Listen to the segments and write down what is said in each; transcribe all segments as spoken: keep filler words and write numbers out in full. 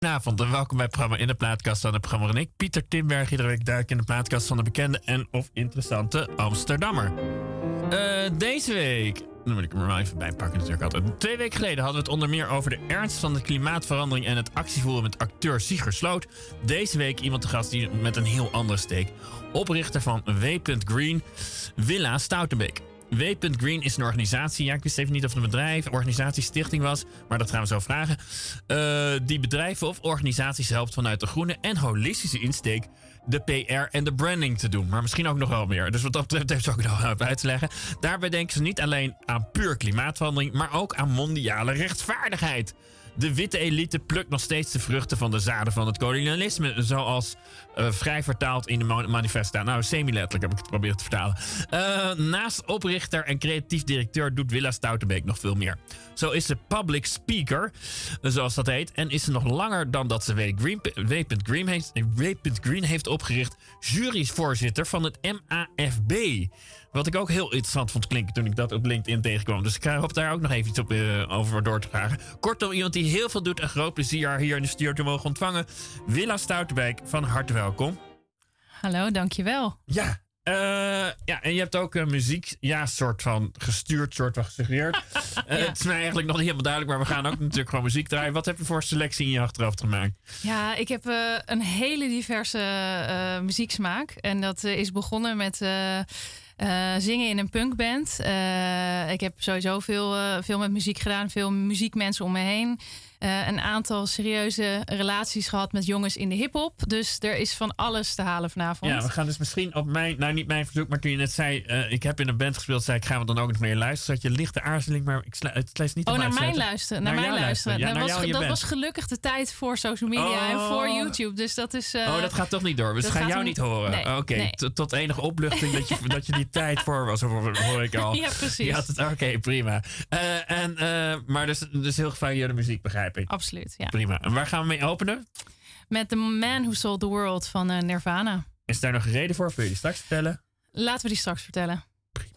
Goedenavond en welkom bij het programma In de Plaatkast van het programma en ik, Pieter Timberg. Iedere week duik in de plaatkast van de bekende en of interessante Amsterdammer. Uh, deze week, dan moet ik hem er maar even bij pakken natuurlijk altijd. Twee weken geleden hadden we het onder meer over de ernst van de klimaatverandering en het actievoeren met acteur Sigrid Sloot. Deze week iemand te gast die met een heel andere steek. Oprichter van W. Green, Willa Stoutenbeek. W. Green is een organisatie. Ja, ik wist even niet of het een bedrijf, organisatie, stichting was. Maar dat gaan we zo vragen. Uh, die bedrijven of organisaties helpt vanuit de groene en holistische insteek de P R en de branding te doen. Maar misschien ook nog wel meer. Dus wat dat betreft heeft ze ook nog uit te leggen. Daarbij denken ze niet alleen aan puur klimaatverandering, maar ook aan mondiale rechtvaardigheid. De witte elite plukt nog steeds de vruchten van de zaden van het kolonialisme. Zoals uh, vrij vertaald in de manifest staat. Nou, semi-letterlijk heb ik het geprobeerd te vertalen. Uh, naast oprichter en creatief directeur doet Willa Stoutenbeek nog veel meer. Zo is ze public speaker, zoals dat heet. En is ze nog langer dan dat ze W. Green, W. Green, heeft, W. Green heeft opgericht. Juryvoorzitter van het M A F B. Wat ik ook heel interessant vond klinken toen ik dat op LinkedIn tegenkwam. Dus ik hoop daar ook nog even iets op, uh, over door te vragen. Kortom, iemand die heel veel doet en groot plezier haar hier in de studio te mogen ontvangen. Willa Stoutenbeek, van harte welkom. Hallo, dankjewel. Ja, uh, ja, en je hebt ook uh, muziek, ja, soort van gestuurd, soort van gesuggereerd. uh, ja. Het is mij eigenlijk nog niet helemaal duidelijk, maar we gaan ook natuurlijk gewoon muziek draaien. Wat heb je voor selectie in je achterhoofd gemaakt? Ja, ik heb uh, een hele diverse uh, muzieksmaak. En dat uh, is begonnen met Uh, Uh, zingen in een punkband. Uh, ik heb sowieso veel, uh, veel met muziek gedaan. Veel muziekmensen om me heen. Uh, een aantal serieuze relaties gehad met jongens in de hiphop. Dus er is van alles te halen vanavond. Ja, we gaan dus misschien op mijn, nou niet mijn verzoek, maar toen je net zei, uh, ik heb in een band gespeeld, zei ik, gaan we dan ook nog meer luisteren. Dat je lichte aarzeling, maar ik sla, het leest niet Oh, op naar mijn luisteren. Naar, naar mijn luisteren. Ja, dat naar was, jou, dat band. was gelukkig de tijd voor social media oh. en voor YouTube. Dus dat is. Uh, oh, dat gaat toch niet door. Dus we gaan jou hem... niet horen. Nee, Oké, okay. nee. Tot enige opluchting dat je, dat je die tijd voor was, hoor ik al. Ja, precies. Oké, okay, prima. Uh, en, uh, maar dus, dus heel gevarieerde muziek, begrijp ik. Absoluut, ja. Prima. En waar gaan we mee openen? Met The Man Who Sold the World van uh, Nirvana. Is daar nog een reden voor? Wil je die straks vertellen? Laten we die straks vertellen. Prima.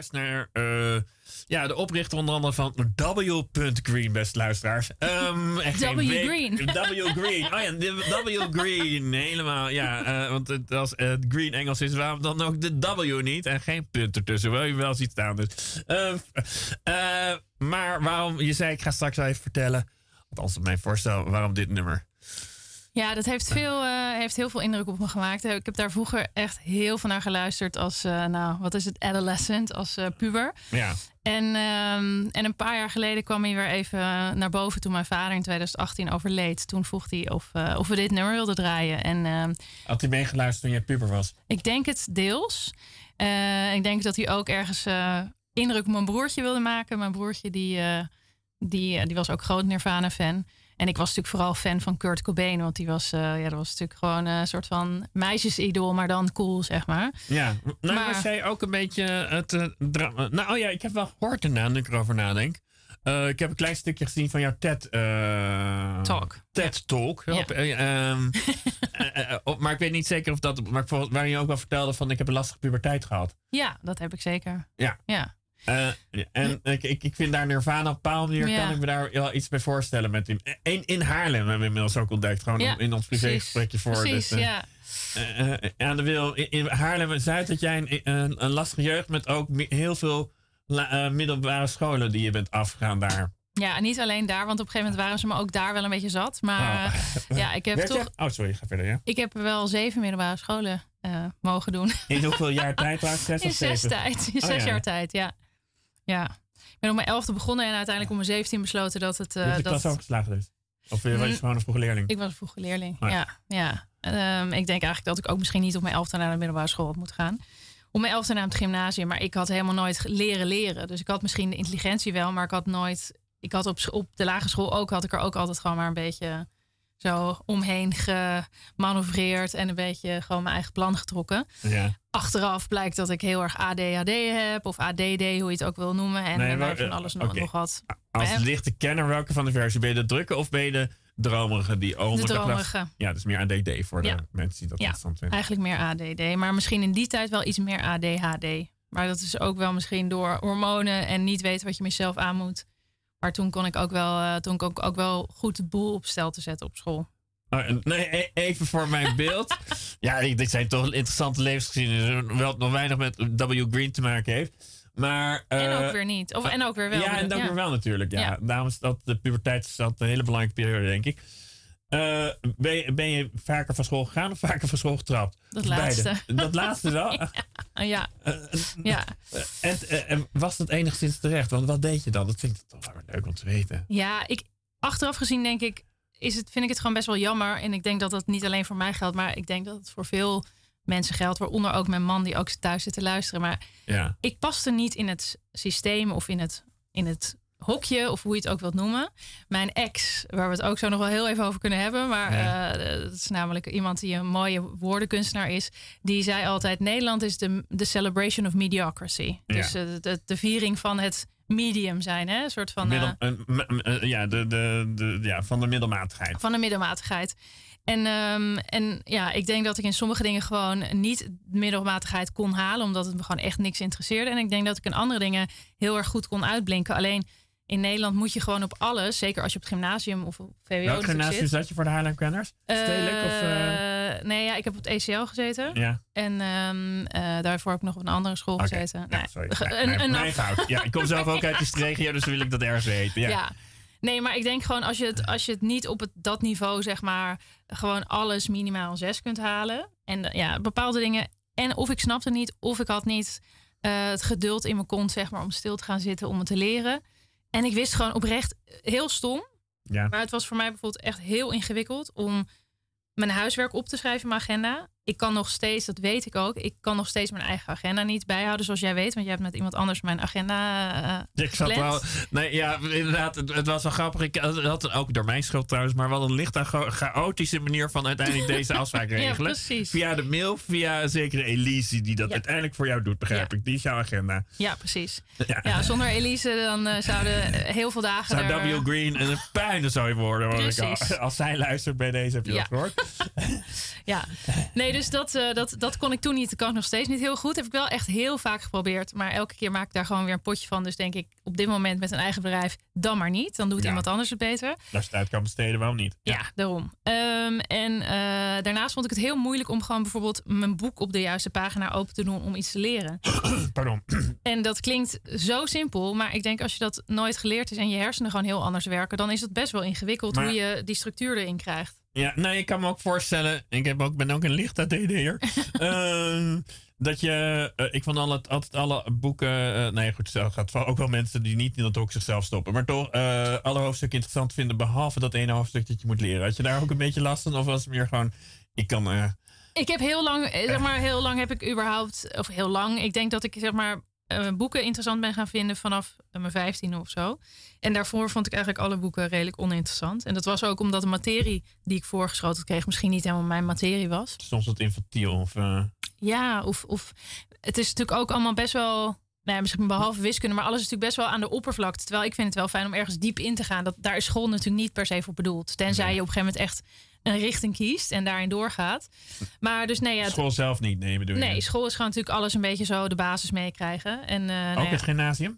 luistert naar uh, ja, de oprichter onder andere van W. Green, beste luisteraars. Um, W. Green. W. Green. Oh ja, W. Green. Helemaal, ja. Uh, want het, als uh, Green Engels is, waarom dan ook de W niet? En geen punt ertussen, wil je wel ziet staan. Dus. Uh, uh, maar waarom, je zei, ik ga straks wel even vertellen, althans mijn voorstel, waarom dit nummer? Ja, dat heeft, veel, uh, heeft heel veel indruk op me gemaakt. Ik heb daar vroeger echt heel veel naar geluisterd als, uh, nou, wat is het, adolescent, als uh, puber. Ja. En, um, en een paar jaar geleden kwam hij weer even naar boven toen mijn vader in twintig achttien overleed. Toen vroeg hij of, uh, of we dit nummer wilden draaien. En, uh, had hij meegeluisterd toen jij puber was? Ik denk het deels. Uh, ik denk dat hij ook ergens uh, indruk op mijn broertje wilde maken. Mijn broertje die, uh, die, uh, die was ook groot Nirvana-fan. En ik was natuurlijk vooral fan van Kurt Cobain. Want die was, uh, ja, dat was natuurlijk gewoon een soort van meisjesidool, maar dan cool, zeg maar. Ja, nou maar, was jij ook een beetje het uh, drama. Nou oh ja, ik heb wel gehoord daarna, nu ik erover nadenk. Uh, ik heb een klein stukje gezien van jouw TED... Uh, Talk. TED Talk. Ja. Op, uh, um, uh, uh, op, maar ik weet niet zeker of dat... Maar waarin je ook wel vertelde van ik heb een lastige puberteit gehad. Ja, dat heb ik zeker. Ja. Ja. Uh, en ik, ik, ik vind daar Nirvana op een bepaalde manier ja. kan ik me daar wel iets bij voorstellen met hem. En in Haarlem hebben we inmiddels ook ontdekt. Gewoon ja, in ons privégesprekje voor. Precies, dus, uh, ja. Uh, uh, aan de wil, in, in Haarlem-Zuid had jij een, een, een lastige jeugd met ook heel veel la, uh, middelbare scholen die je bent afgegaan daar. Ja, niet alleen daar, want op een gegeven moment waren ze me ook daar wel een beetje zat. Maar oh. ja, ik heb Werk toch... Je? Oh, sorry, ga verder, ja. Ik heb wel zeven middelbare scholen uh, mogen doen. In hoeveel jaar tijd was het? Zes in of zeven? zes tijd. In zes oh, ja. jaar tijd, ja. Ja. Ik ben op mijn elfde begonnen en uiteindelijk om mijn zeventien besloten dat het... Uh, Heb je dat klas overgeslagen dus? Of was je mm, gewoon een vroege leerling? Ik was een vroege leerling, oh, ja. ja. Um, ik denk eigenlijk dat ik ook misschien niet op mijn elfde naar de middelbare school had moeten gaan. Op mijn elfde naar het gymnasium, maar ik had helemaal nooit leren leren. Dus ik had misschien de intelligentie wel, maar ik had nooit... Ik had op, op de lagere school ook, had ik er ook altijd gewoon maar een beetje zo omheen gemanoeuvreerd en een beetje gewoon mijn eigen plan getrokken. Ja. Achteraf blijkt dat ik heel erg A D H D heb of A D D, hoe je het ook wil noemen. En nee, maar, van alles uh, okay. nog wat. Als uh, lichte kenner, welke van de versie? Ben je de drukke of ben je de dromerige? Die onder de dromerige. De ja, dus meer A D D voor de ja. mensen die dat ja, interessant vinden. Eigenlijk meer A D D, maar misschien in die tijd wel iets meer A D H D. Maar dat is ook wel misschien door hormonen en niet weten wat je mezelf aan moet. Maar toen kon ik ook wel, uh, toen kon ik ook wel goed de boel op stel te zetten op school. Oh, nee, even voor mijn beeld. Ja, dit zijn toch interessante levensgeschiedenissen. Wel nog weinig met W. Green te maken heeft. Maar, uh, en ook weer niet. Of, en ook weer wel. Ja, en ook ja. weer wel natuurlijk. Ja. Ja. Daarom is dat de puberteit is dat een hele belangrijke periode, denk ik. Uh, ben, je, ben je vaker van school gegaan of vaker van school getrapt? Dat laatste. Beide. Dat laatste wel? ja. ja. Uh, ja. En, uh, en was dat enigszins terecht? Want wat deed je dan? Dat vind ik toch wel leuk om te weten. Ja, ik, achteraf gezien denk ik, is het, vind ik het gewoon best wel jammer. En ik denk dat dat niet alleen voor mij geldt, maar ik denk dat het voor veel mensen geldt. Waaronder ook mijn man die ook thuis zit te luisteren. Maar ja. ik paste niet in het systeem of in het, in het hokje of hoe je het ook wilt noemen. Mijn ex, waar we het ook zo nog wel heel even over kunnen hebben. Maar ja. uh, dat is namelijk iemand die een mooie woordenkunstenaar is. Die zei altijd, Nederland is de, de celebration of mediocrity. Ja. Dus uh, de, de viering van het medium zijn. Hè? Een soort van... Middel, uh, uh, uh, ja, de, de, de, ja, van de middelmatigheid. Van de middelmatigheid. En, um, en ja, ik denk dat ik in sommige dingen gewoon niet middelmatigheid kon halen. Omdat het me gewoon echt niks interesseerde. En ik denk dat ik in andere dingen heel erg goed kon uitblinken. Alleen in Nederland moet je gewoon op alles, zeker als je op het gymnasium of op V W O Welk gymnasium zat je voor de Haarlem-kenners? Stedelijk uh, of... Uh... Nee, ja, ik heb op het E C L gezeten. Ja. En um, uh, daarvoor heb ik nog op een andere school okay. gezeten. Ja, nee. sorry. Nee, een, een mijn fout. Ja, ik kom zelf ook uit de regio, dus wil ik dat ergens weten. Ja. ja. Nee, maar ik denk gewoon als je het, als je het niet op het, dat niveau, zeg maar, gewoon alles minimaal een zes kunt halen. En ja, bepaalde dingen. En of ik snapte niet, of ik had niet uh, het geduld in mijn kont, zeg maar, om stil te gaan zitten, om het te leren. En ik wist gewoon oprecht, heel stom. Ja. Maar het was voor mij bijvoorbeeld echt heel ingewikkeld om mijn huiswerk op te schrijven in mijn agenda. Ik kan nog steeds, dat weet ik ook, ik kan nog steeds mijn eigen agenda niet bijhouden zoals jij weet. Want jij hebt met iemand anders mijn agenda uh, Ik zat wel, nee, ja, inderdaad, het, het was wel grappig. Ik had het ook door mijn schuld trouwens, maar wel een licht aan chaotische manier van uiteindelijk deze afspraak regelen. Ja, precies. Via de mail, via een zekere Elise die dat ja. uiteindelijk voor jou doet, begrijp ja. ik. Die is jouw agenda. Ja, precies. Ja, ja zonder Elise dan uh, zouden heel veel dagen zou er... W. Green een puinenzooi worden. Hoor ik al. Als zij luistert bij deze, heb je ja. dat gehoord? Ja, nee, dus dat, uh, dat, dat kon ik toen niet. Dat kan ik nog steeds niet heel goed. Heb ik wel echt heel vaak geprobeerd. Maar elke keer maak ik daar gewoon weer een potje van. Dus denk ik op dit moment met een eigen bedrijf, dan maar niet. Dan doet ja. iemand anders het beter. Als je het uit kan besteden, waarom niet? Ja, ja daarom. Um, en uh, daarnaast vond ik het heel moeilijk om gewoon bijvoorbeeld mijn boek op de juiste pagina open te doen om iets te leren. Pardon. En dat klinkt zo simpel. Maar ik denk als je dat nooit geleerd is en je hersenen gewoon heel anders werken, dan is het best wel ingewikkeld maar, hoe je die structuur erin krijgt. Ja, nee, ik kan me ook voorstellen. Ik heb ook, ben ook een licht A D D'er. uh, dat je, uh, ik vond altijd, altijd alle boeken. Uh, nee, goed, het gaat ook wel mensen die niet in dat ook zichzelf stoppen. Maar toch uh, alle hoofdstukken interessant vinden. Behalve dat ene hoofdstuk dat je moet leren. Had je daar ook een beetje last van? Of was het meer gewoon, ik kan. Uh, ik heb heel lang, zeg maar, heel lang heb ik überhaupt. Of heel lang. Ik denk dat ik zeg maar. Uh, boeken interessant ben gaan vinden vanaf uh, mijn vijftiende of zo. En daarvoor vond ik eigenlijk alle boeken redelijk oninteressant. En dat was ook omdat de materie die ik voorgeschoten kreeg misschien niet helemaal mijn materie was. Soms wat infantiel of... Uh... Ja, of, of het is natuurlijk ook allemaal best wel... Nou ja, misschien behalve wiskunde, maar alles is natuurlijk best wel aan de oppervlakte. Terwijl ik vind het wel fijn om ergens diep in te gaan. Dat, daar is school natuurlijk niet per se voor bedoeld. Tenzij je op een gegeven moment echt een richting kiest en daarin doorgaat. Maar dus nee, ja, school zelf niet nemen bedoel je? Nee, school is gewoon natuurlijk alles een beetje zo de basis meekrijgen. En uh, ook nou ja, het gymnasium?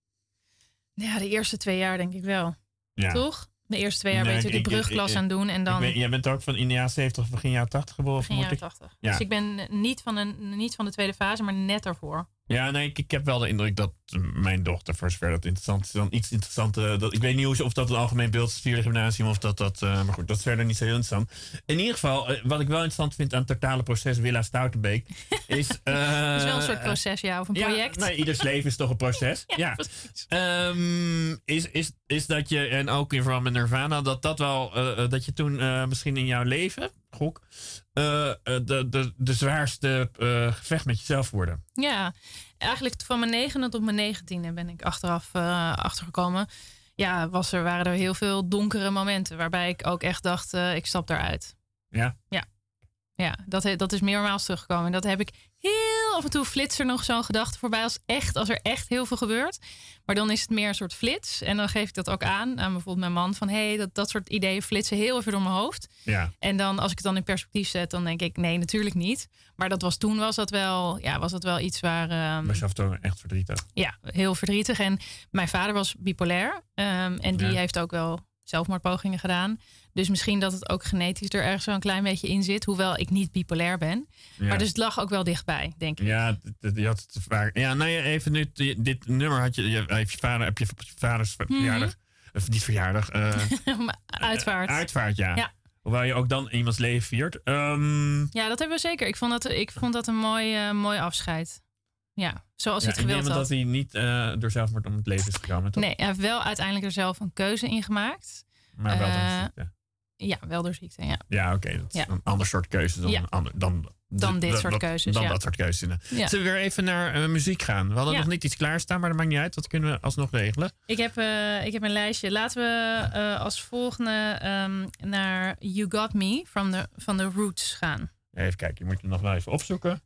Ja, de eerste twee jaar denk ik wel. Ja. Toch? De eerste twee jaar nee, ben je natuurlijk de brugklas aan doen en dan. Ben, jij bent ook van in de jaren zeventig of begin jaren tachtig geboren? Begin jaren tachtig. Ja. Dus ik ben niet van, een, niet van de tweede fase, maar net daarvoor. Ja, nee, ik, ik heb wel de indruk dat mijn dochter, voor zover dat interessant is, dan iets interessanter. Dat, ik weet niet of dat een algemeen beeld is, vierde gymnasium, of dat dat. Uh, maar goed, dat is verder niet zo heel interessant. In ieder geval, uh, wat ik wel interessant vind aan het totale proces Willa Stoutenbeek is. Uh, het is wel een soort proces, ja, of een ja, project. Nee, ieders leven is toch een proces. ja. ja. Um, is, is, is dat je, en ook in verband met Nirvana, dat dat wel, uh, dat je toen uh, misschien in jouw leven, gok, uh, de, de, de zwaarste uh, gevecht met jezelf worden. Ja, eigenlijk van mijn negende tot mijn negentiende ben ik achteraf uh, achtergekomen. Ja, was er, waren er heel veel donkere momenten waarbij ik ook echt dacht, uh, ik stap daaruit. Ja? Ja. Ja, dat, dat is meermaals teruggekomen. En dat heb ik heel af en toe flitst er nog zo'n gedachte voorbij als echt, als er echt heel veel gebeurt. Maar dan is het meer een soort flits. En dan geef ik dat ook aan aan bijvoorbeeld mijn man van hé, hey, dat, dat soort ideeën flitsen heel even door mijn hoofd. Ja. En dan als ik het dan in perspectief zet, dan denk ik nee, natuurlijk niet. Maar dat was toen was dat wel, ja, was dat wel iets waar. Um, was je af en toe echt verdrietig? Ja, heel verdrietig. En mijn vader was bipolair. Um, en die ja. heeft ook wel zelfmoordpogingen gedaan. Dus misschien dat het ook genetisch er ergens zo'n klein beetje in zit. Hoewel ik niet bipolair ben. Ja. Maar dus het lag ook wel dichtbij, denk ik. Ja, je had het vaak. Ja, nou ja, even nu. Dit nummer had je. je heeft je vader, heb je vaders verjaardag. Mm-hmm. Of niet verjaardag. Uh, uitvaart. Uh, uitvaart, ja. ja. Hoewel je ook dan iemands leven viert. Um, ja, dat hebben we zeker. Ik vond dat, ik vond dat een mooi, uh, mooi afscheid. Ja, zoals ja, hij het gewild had. dat hij niet uh, door zelfmoord om het leven is gekomen, toch? Nee, hij heeft wel uiteindelijk er zelf een keuze in gemaakt. Maar wel door uh, ziekte. Ja, wel door ziekte, ja. Ja, oké. Okay, dat is ja. een ander soort keuze dan, ja. ander, dan, dan dit d- soort dat, keuzes. Dan ja. dat soort keuzes. Ja. Zullen we weer even naar uh, muziek gaan? We hadden ja. nog niet iets klaarstaan, maar dat maakt niet uit. Dat kunnen we alsnog regelen. Ik heb, uh, ik heb een lijstje. Laten we uh, als volgende um, naar You Got Me van de, van de Roots gaan. Even kijken, je moet hem nog wel even opzoeken.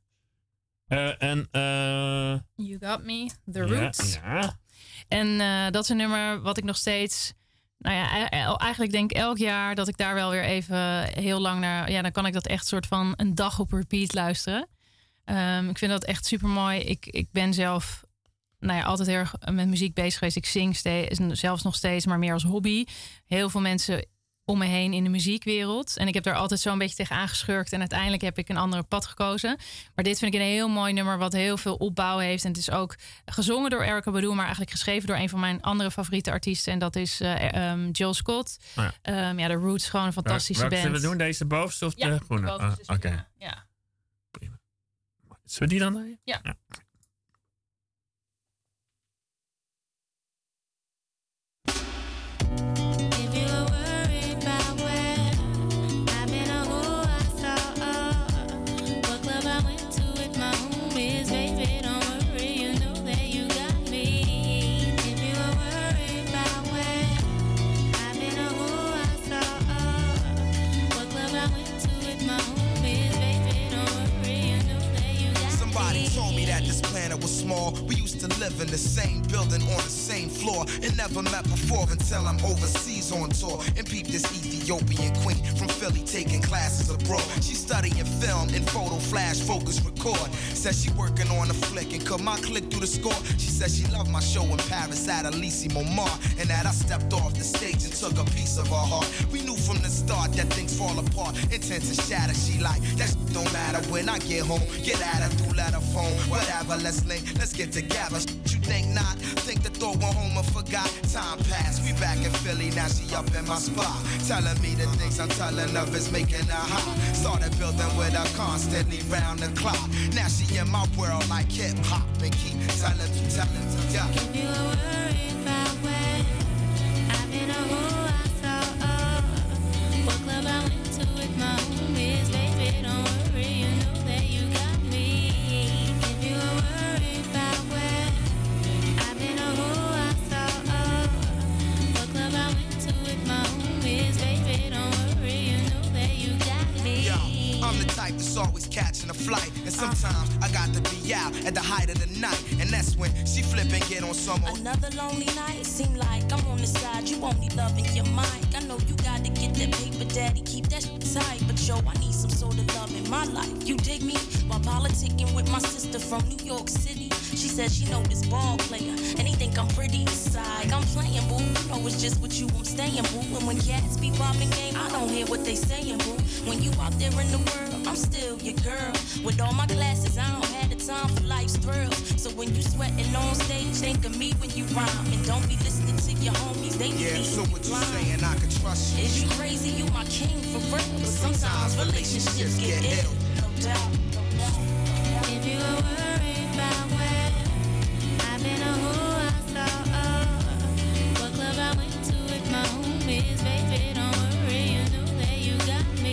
Uh, en, uh... You Got Me, The Roots. Ja, ja. En uh, dat is een nummer wat ik nog steeds... Nou ja, eigenlijk denk ik elk jaar dat ik daar wel weer even heel lang naar... Ja, dan kan ik dat echt soort van een dag op repeat luisteren. Um, ik vind dat echt super mooi. Ik, ik ben zelf nou ja, altijd heel erg met muziek bezig geweest. Ik zing steeds, zelfs nog steeds, maar meer als hobby. Heel veel mensen om me heen in de muziekwereld. En ik heb daar altijd zo'n beetje tegen aangeschurkt. En uiteindelijk heb ik een andere pad gekozen. Maar dit vind ik een heel mooi nummer wat heel veel opbouw heeft. En het is ook gezongen door Erykah Badu, maar eigenlijk geschreven door een van mijn andere favoriete artiesten. En dat is uh, um, Jill Scott. Oh ja. Um, ja, de Roots, gewoon een fantastische Welke band. Zullen we doen? Deze bovenste of ja, de groene? De bovenste. Ah, Oké. Okay. Ja. Prima. Zullen we die dan doen? Ja. ja. We used to to live in the same building on the same floor and never met before until I'm overseas on tour and peep this Ethiopian queen from Philly taking classes abroad. She studying film and photo flash focus record. Says she working on a flick and cut my click through the score. She said she loved my show in Paris at Elysee Montmartre and that I stepped off the stage and took a piece of her heart. We knew from the start that things fall apart, intent to shatter. She like, that shit don't matter when I get home. Get at her through letter phone, whatever, let's link, let's get together. You think not, think the thought went home and forgot. Time passed, we back in Philly, now she up in my spot. Telling me the things I'm telling of is making her hot. Started building with her constantly round the clock. Now she in my world like hip hop and keep telling me, telling me, yeah. If you were worried about where I've been or who I saw, oh, what club I went to with my homies, baby, don't worry, you know that you got me. If you were worried about where I've been or who I saw, oh, what club I went to with my homies, baby, don't worry, you know that you got me. Yeah, I'm the type that's always catching a flight, and sometimes I got to be out at the height of the night, and that's when she flip and get on some old. Another lonely night, seem like I'm on the side, you only loving your mic. I know you gotta get that paper, daddy, keep that shit tight, but yo, I need some sort of love in my life. You dig me? While politicking with my sister from New York City, she said she know this ball player, and he think I'm pretty inside. I'm playing, boo, you know it's just with you I'm staying, boo. And when cats be popping game, I don't hear what they saying, boo. When you out there in the world, I'm still your girl. With all my classes, I don't have the time for life's thrills. So when you sweating on stage, think of me when you rhyme. And don't be listening to your homies, they be Yeah, so what you blind. saying, I can trust you. Is you crazy? You my king for real. But sometimes relationships get ill, no doubt. If you were worried about where I've been or who I saw, oh, what club I went to with my homies, baby, don't worry, you know that you got me.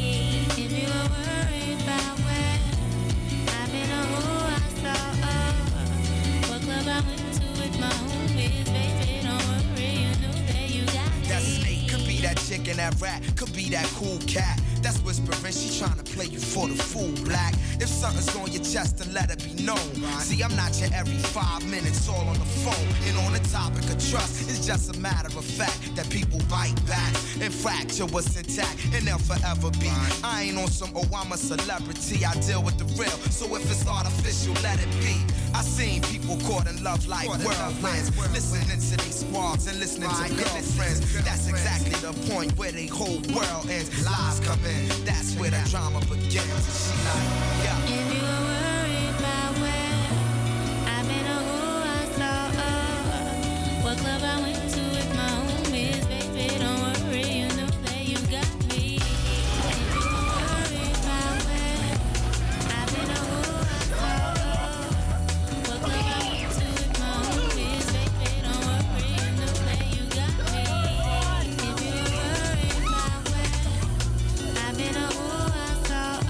If you were worried about where I've been or who I saw, oh, what club I went to with my homies, baby, don't worry, you know that you got me. That snake could be that chick and that rat, could be that cool cat. That's whispering, she tryna play you for the fool, black. If something's on your chest, then let it be known. See, I'm not your every five minutes all on the phone. And on the topic of trust, it's just a matter of fact that people bite back and fracture what's intact, and they'll forever be. I ain't on some, oh, I'm a celebrity, I deal with the real. So if it's artificial, let it be. I seen people caught in love like whirlwinds, listening to these squads and listening to girlfriends. That's exactly the point where they whole world ends. Lies come in, that's where the drama begins. She like, yeah. If you were worried about where I've been or who I saw, oh, what club I went to with my homies, baby, don't worry, you know that you got me. If you were worried about where I've been or who I saw, oh, what club I went to with my homies, baby, don't worry, you know that you got me. If you were worried about where I've been or who I saw,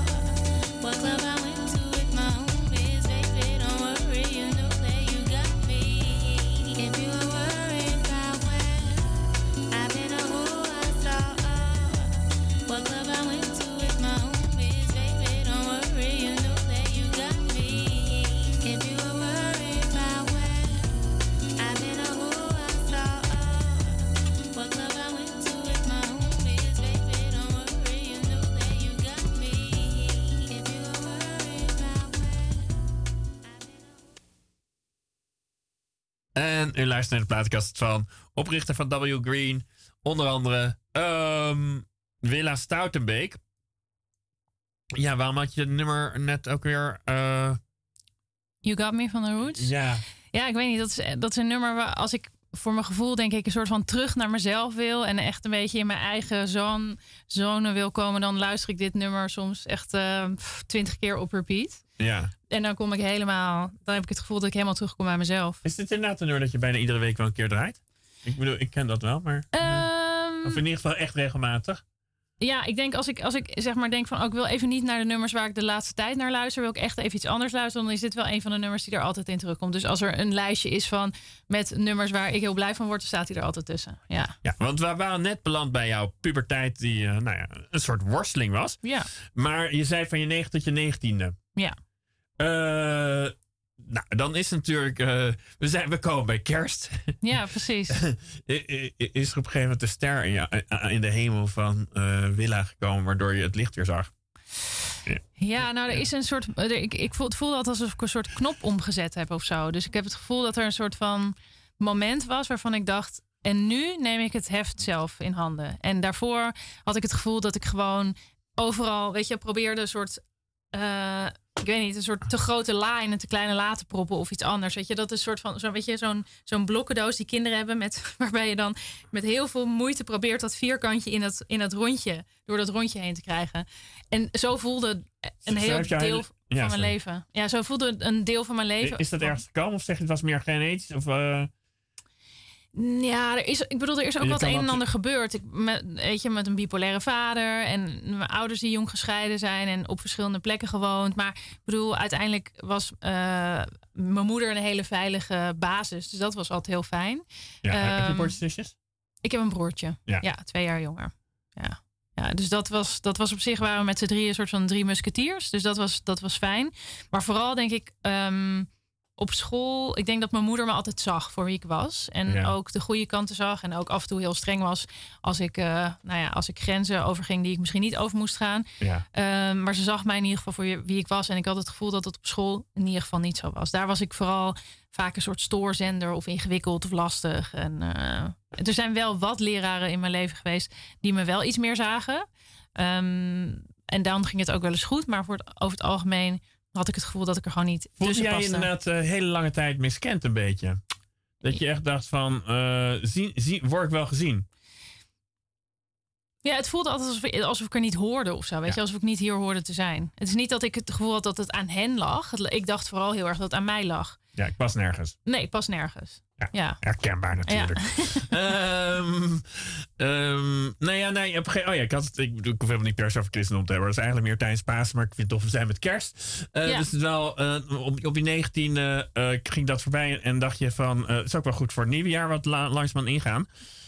oh, what club I went to with my homies, baby, don't worry, you know that you got me. If you were worried about where I've been or who I saw, oh, what club I went to with my homies, baby, don't worry, you know that you got me. If you were worried about where I've been or who I saw, oh, what club I went to with my homies, baby, don't worry, you know that you got me. If you were worried about where En u luistert naar de plaatkast van oprichter van W Green. Onder andere um, Willa Stoutenbeek. Ja, waarom had je het nummer net ook weer... Uh, You Got Me van The Roots. ja, Ja, ik weet niet. Dat is, dat is een nummer waar als ik voor mijn gevoel denk ik een soort van terug naar mezelf wil. En echt een beetje in mijn eigen zone, zone wil komen. Dan luister ik dit nummer soms echt twintig uh, keer op repeat. ja. En dan kom ik helemaal... Dan heb ik het gevoel dat ik helemaal terugkom bij mezelf. Is dit inderdaad een nummer dat je bijna iedere week wel een keer draait? Ik bedoel, ik ken dat wel, maar... Um, of in ieder geval echt regelmatig. Ja, ik denk als ik, als ik zeg maar denk van... Oh, ik wil even niet naar de nummers waar ik de laatste tijd naar luister. Wil ik echt even iets anders luisteren. Dan is dit wel een van de nummers die er altijd in terugkomt. Dus als er een lijstje is van met nummers waar ik heel blij van word... dan staat hij er altijd tussen. Ja, Ja, want we waren net beland bij jouw puberteit... die uh, nou ja, een soort worsteling was. ja, Maar je zei van je negen tot je negentiende. ja. Uh, nou, dan is natuurlijk... Uh, we, zijn, we komen bij kerst. Ja, precies. Is er op een gegeven moment de ster in, ja, in de hemel van uh, Willa gekomen... waardoor je het licht weer zag? Ja, ja nou, er is een soort... Er, ik, ik voel, het voelde altijd alsof ik een soort knop omgezet heb of zo. Dus ik heb het gevoel dat er een soort van moment was... waarvan ik dacht... en nu neem ik het heft zelf in handen. En daarvoor had ik het gevoel dat ik gewoon overal... weet je, probeerde een soort... Uh, ik weet niet, een soort te grote la in een te kleine la te proppen of iets anders. Weet je, dat is een soort van, zo, weet je, zo'n, zo'n blokkendoos die kinderen hebben, met, waarbij je dan met heel veel moeite probeert dat vierkantje in dat, in dat rondje, door dat rondje heen te krijgen. En zo voelde een heel deel hele, van ja, mijn sorry. leven. Ja, zo voelde een deel van mijn leven. Is dat ergens gekomen of zeg je het was meer genetisch? Of, uh... Ja, er is, ik bedoel, er is ook Je wat kan een en dat- ander gebeurd. Ik, met, weet je, met een bipolaire vader en mijn ouders die jong gescheiden zijn en op verschillende plekken gewoond. Maar ik bedoel, uiteindelijk was uh, mijn moeder een hele veilige basis. Dus dat was altijd heel fijn. Ja, heb je Ehm, broertjes en zusjes? Ik heb een broertje. Ja. Ja, twee jaar jonger. Ja. Ja, dus dat was, dat was op zich, waren we met z'n drieën een soort van drie musketiers. Dus dat was, dat was fijn. Maar vooral denk ik um, op school, ik denk dat mijn moeder me altijd zag voor wie ik was. En Ja. ook de goede kanten zag. En ook af en toe heel streng was als ik, uh, nou ja, als ik grenzen overging die ik misschien niet over moest gaan. Ja. Um, maar ze zag mij in ieder geval voor wie ik was. En ik had het gevoel dat het op school in ieder geval niet zo was. Daar was ik vooral vaak een soort stoorzender of ingewikkeld of lastig. En uh, er zijn wel wat leraren in mijn leven geweest die me wel iets meer zagen. Um, en dan ging het ook wel eens goed. Maar voor het, over het algemeen had ik het gevoel dat ik er gewoon niet Voelde tussen jij paste. inderdaad uh, hele lange tijd miskend een beetje? Dat je echt dacht van, uh, zie, zie, word ik wel gezien? Ja, het voelde altijd alsof ik, alsof ik er niet hoorde of zo. Weet Ja. je, alsof ik niet hier hoorde te zijn. Het is niet dat ik het gevoel had dat het aan hen lag. Het- Ik dacht vooral heel erg dat het aan mij lag. Ja, ik pas nergens. Nee, pas nergens. Ja. Ja. Herkenbaar natuurlijk. Ja. um, um, nou ja, nee, op een gegeven- oh ja, ik had het, ik bedoel, ik hoef helemaal niet per se over christendom te hebben. Dat is eigenlijk meer tijdens Pasen, maar ik vind het tof, we zijn met kerst. Uh, Ja. Dus het is wel, uh, op, op je negentiende uh, ging dat voorbij en dacht je van, uh, het is ook wel goed voor het nieuwe jaar wat la, langzaam ingaan.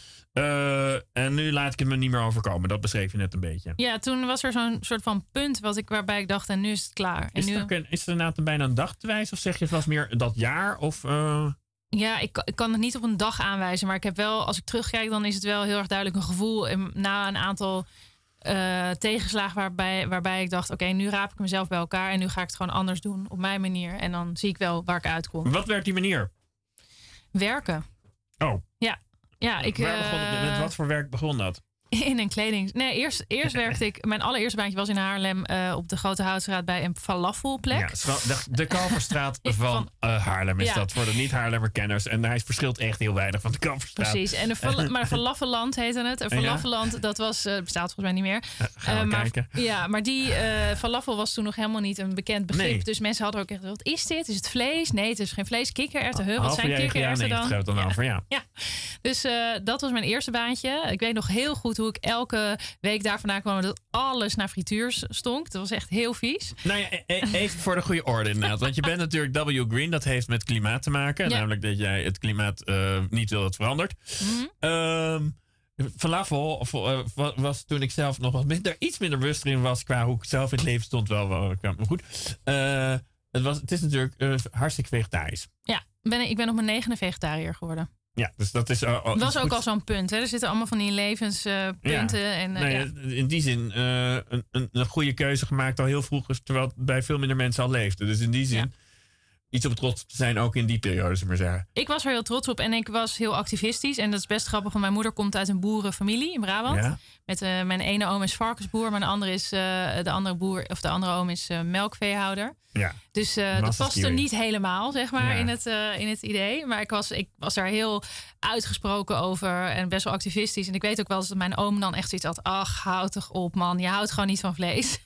Uh, en nu laat ik het me niet meer overkomen. Dat beschreef je net een beetje. Ja, toen was er zo'n soort van punt wat ik, waarbij ik dacht, en nu is het klaar. En Is, nu, het ook een, is het inderdaad een bijna een dag te wijzen? Of zeg je het was meer dat jaar? Of, uh... Ja, ik, ik kan het niet op een dag aanwijzen. Maar ik heb wel, als ik terugkijk, dan is het wel heel erg duidelijk een gevoel. En na een aantal uh, tegenslagen waarbij, waarbij ik dacht, oké, okay, nu raap ik mezelf bij elkaar. En nu ga ik het gewoon anders doen, op mijn manier. En dan zie ik wel waar ik uitkom. Wat werd die manier? Werken. Oh. Ja. Ja, ik, Waar begon het, met uh, wat voor werk begon dat? In een kleding... Nee, eerst, eerst werkte ik... Mijn allereerste baantje was in Haarlem uh, op de Grote Houtstraat bij een falafelplek. Ja, de, de Kalverstraat van uh, Haarlem is ja. dat. Voor de niet-Haarlemmer kenners. En hij verschilt echt heel weinig van de Kalverstraat. Precies. En de fal- maar Falafelland heette het. En Falafelland, dat was... Uh, bestaat volgens mij niet meer. Uh, gaan we uh, maar, kijken. Ja, maar die uh, falafel was toen nog helemaal niet een bekend begrip. Nee. Dus mensen hadden ook echt... Wat is dit? Is het vlees? Nee, het is geen vlees. Kikkererwten. Huh, wat zijn kikkererwten dan? Ja, dan ja. over, ja. ja. Dus uh, dat was mijn eerste baantje. Ik weet nog heel goed hoe ik elke week daar vandaan kwam dat alles naar frituurs stonk. Dat was echt heel vies. Nou ja, even voor de goede orde inderdaad. Want je bent natuurlijk W Green. Dat heeft met klimaat te maken. Ja. Namelijk dat jij het klimaat uh, niet wil dat het verandert. Mm-hmm. Um, falafel of, uh, was toen ik zelf nog wat minder, iets minder bewust erin was qua hoe ik zelf in het leven stond wel, wel, wel goed. Uh, het, was, het is natuurlijk uh, hartstikke vegetarisch. Ja, ben, ik ben op mijn negende vegetariër geworden. Ja, dus dat is... Uh, dat was ook al zo'n punt. Hè? Er zitten allemaal van die levenspunten. Uh, ja. en, uh, nee, ja. In die zin uh, een, een, een goede keuze gemaakt al heel vroeg. Terwijl het bij veel minder mensen al leefde. Dus in die zin... Ja. Iets op trots te zijn, ook in die periode, zullen we maar zeggen. Ik was er heel trots op en ik was heel activistisch. En dat is best grappig, want mijn moeder komt uit een boerenfamilie in Brabant. Ja. Met uh, mijn ene oom is varkensboer, mijn andere is uh, de andere boer, of de andere oom is uh, melkveehouder. Ja. Dus uh, dat paste niet helemaal, zeg maar, ja. in, het, uh, in het idee. Maar ik was, ik was daar heel uitgesproken over en best wel activistisch. En ik weet ook wel eens dat mijn oom dan echt zoiets had. Ach, houd toch op, man. Je houdt gewoon niet van vlees.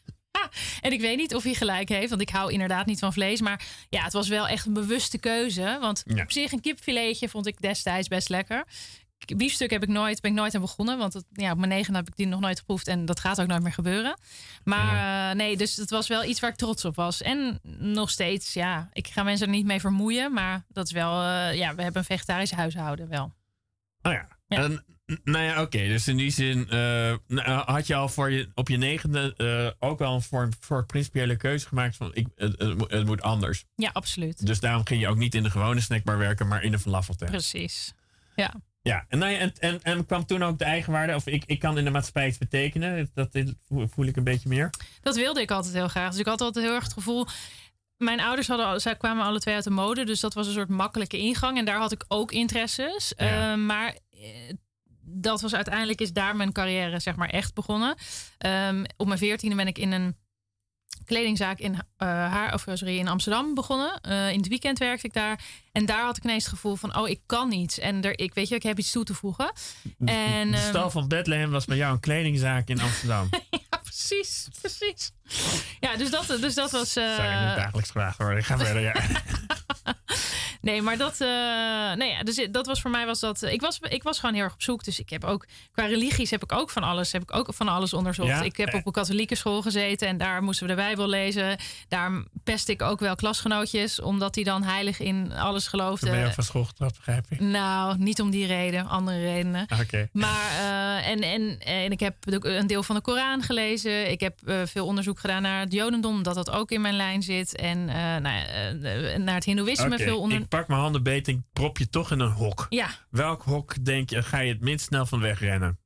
En ik weet niet of hij gelijk heeft, want ik hou inderdaad niet van vlees. Maar ja, het was wel echt een bewuste keuze. Want ja. op zich een kipfiletje vond ik destijds best lekker. Biefstuk heb ik nooit, ben ik nooit aan begonnen. Want het, ja, op mijn negen heb ik die nog nooit geproefd. En dat gaat ook nooit meer gebeuren. Maar ja. uh, nee, dus het was wel iets waar ik trots op was. En nog steeds, ja, ik ga mensen er niet mee vermoeien. Maar dat is wel, uh, ja, we hebben een vegetarisch huishouden wel. Oh ja. ja. En Nou ja, oké. Okay. Dus in die zin uh, had je al voor je, op je negende uh, ook wel een vorm voor principiële keuze gemaakt van ik, het, het, het moet anders. Ja, absoluut. Dus daarom ging je ook niet in de gewone snackbar werken, maar in de falafeltent. Precies. Ja. Ja, en, nou ja, en, en, en kwam toen ook de eigenwaarde, of ik, ik kan in de maatschappij iets betekenen. Dat, dat voel ik een beetje meer. Dat wilde ik altijd heel graag. Dus ik had altijd heel erg het gevoel. Mijn ouders hadden, zij kwamen alle twee uit de mode, dus dat was een soort makkelijke ingang. En daar had ik ook interesses. Ja. Uh, maar uh, dat was uiteindelijk is daar mijn carrière zeg maar echt begonnen. Um, op mijn veertiende ben ik in een kledingzaak in, uh, haar, of, sorry, in Amsterdam begonnen. Uh, in het weekend werkte ik daar. En daar had ik ineens het gevoel van, oh, ik kan iets. En er, ik weet je, ik heb iets toe te voegen. En, de stal van Bethlehem was bij jou een kledingzaak in Amsterdam. Ja, precies, precies. Ja, dus dat, dus dat was... Uh... Zou je niet dagelijks gevraagd worden? Ik ga verder, ja. Nee, maar dat, uh, nee, ja, dus dat was voor mij was dat. Ik was, ik was gewoon heel erg op zoek. Dus ik heb ook qua religies heb ik ook van alles, heb ik ook van alles onderzocht. Ja, ik heb op een katholieke school gezeten en daar moesten we de Bijbel lezen. Daar pestte ik ook wel klasgenootjes, omdat die dan heilig in alles geloofden. Ben je ook van school getrapt, begrijp ik? Nou, niet om die reden, andere redenen. Okay. Maar uh, en, en, en ik heb een deel van de Koran gelezen. Ik heb uh, veel onderzoek gedaan naar het Jodendom, omdat dat ook in mijn lijn zit. En uh, nou, uh, naar het Hindoeïsme okay. veel onder. Ik pak mijn handen beet en prop je toch in een hok. Ja. Welk hok denk je, ga je het minst snel van wegrennen?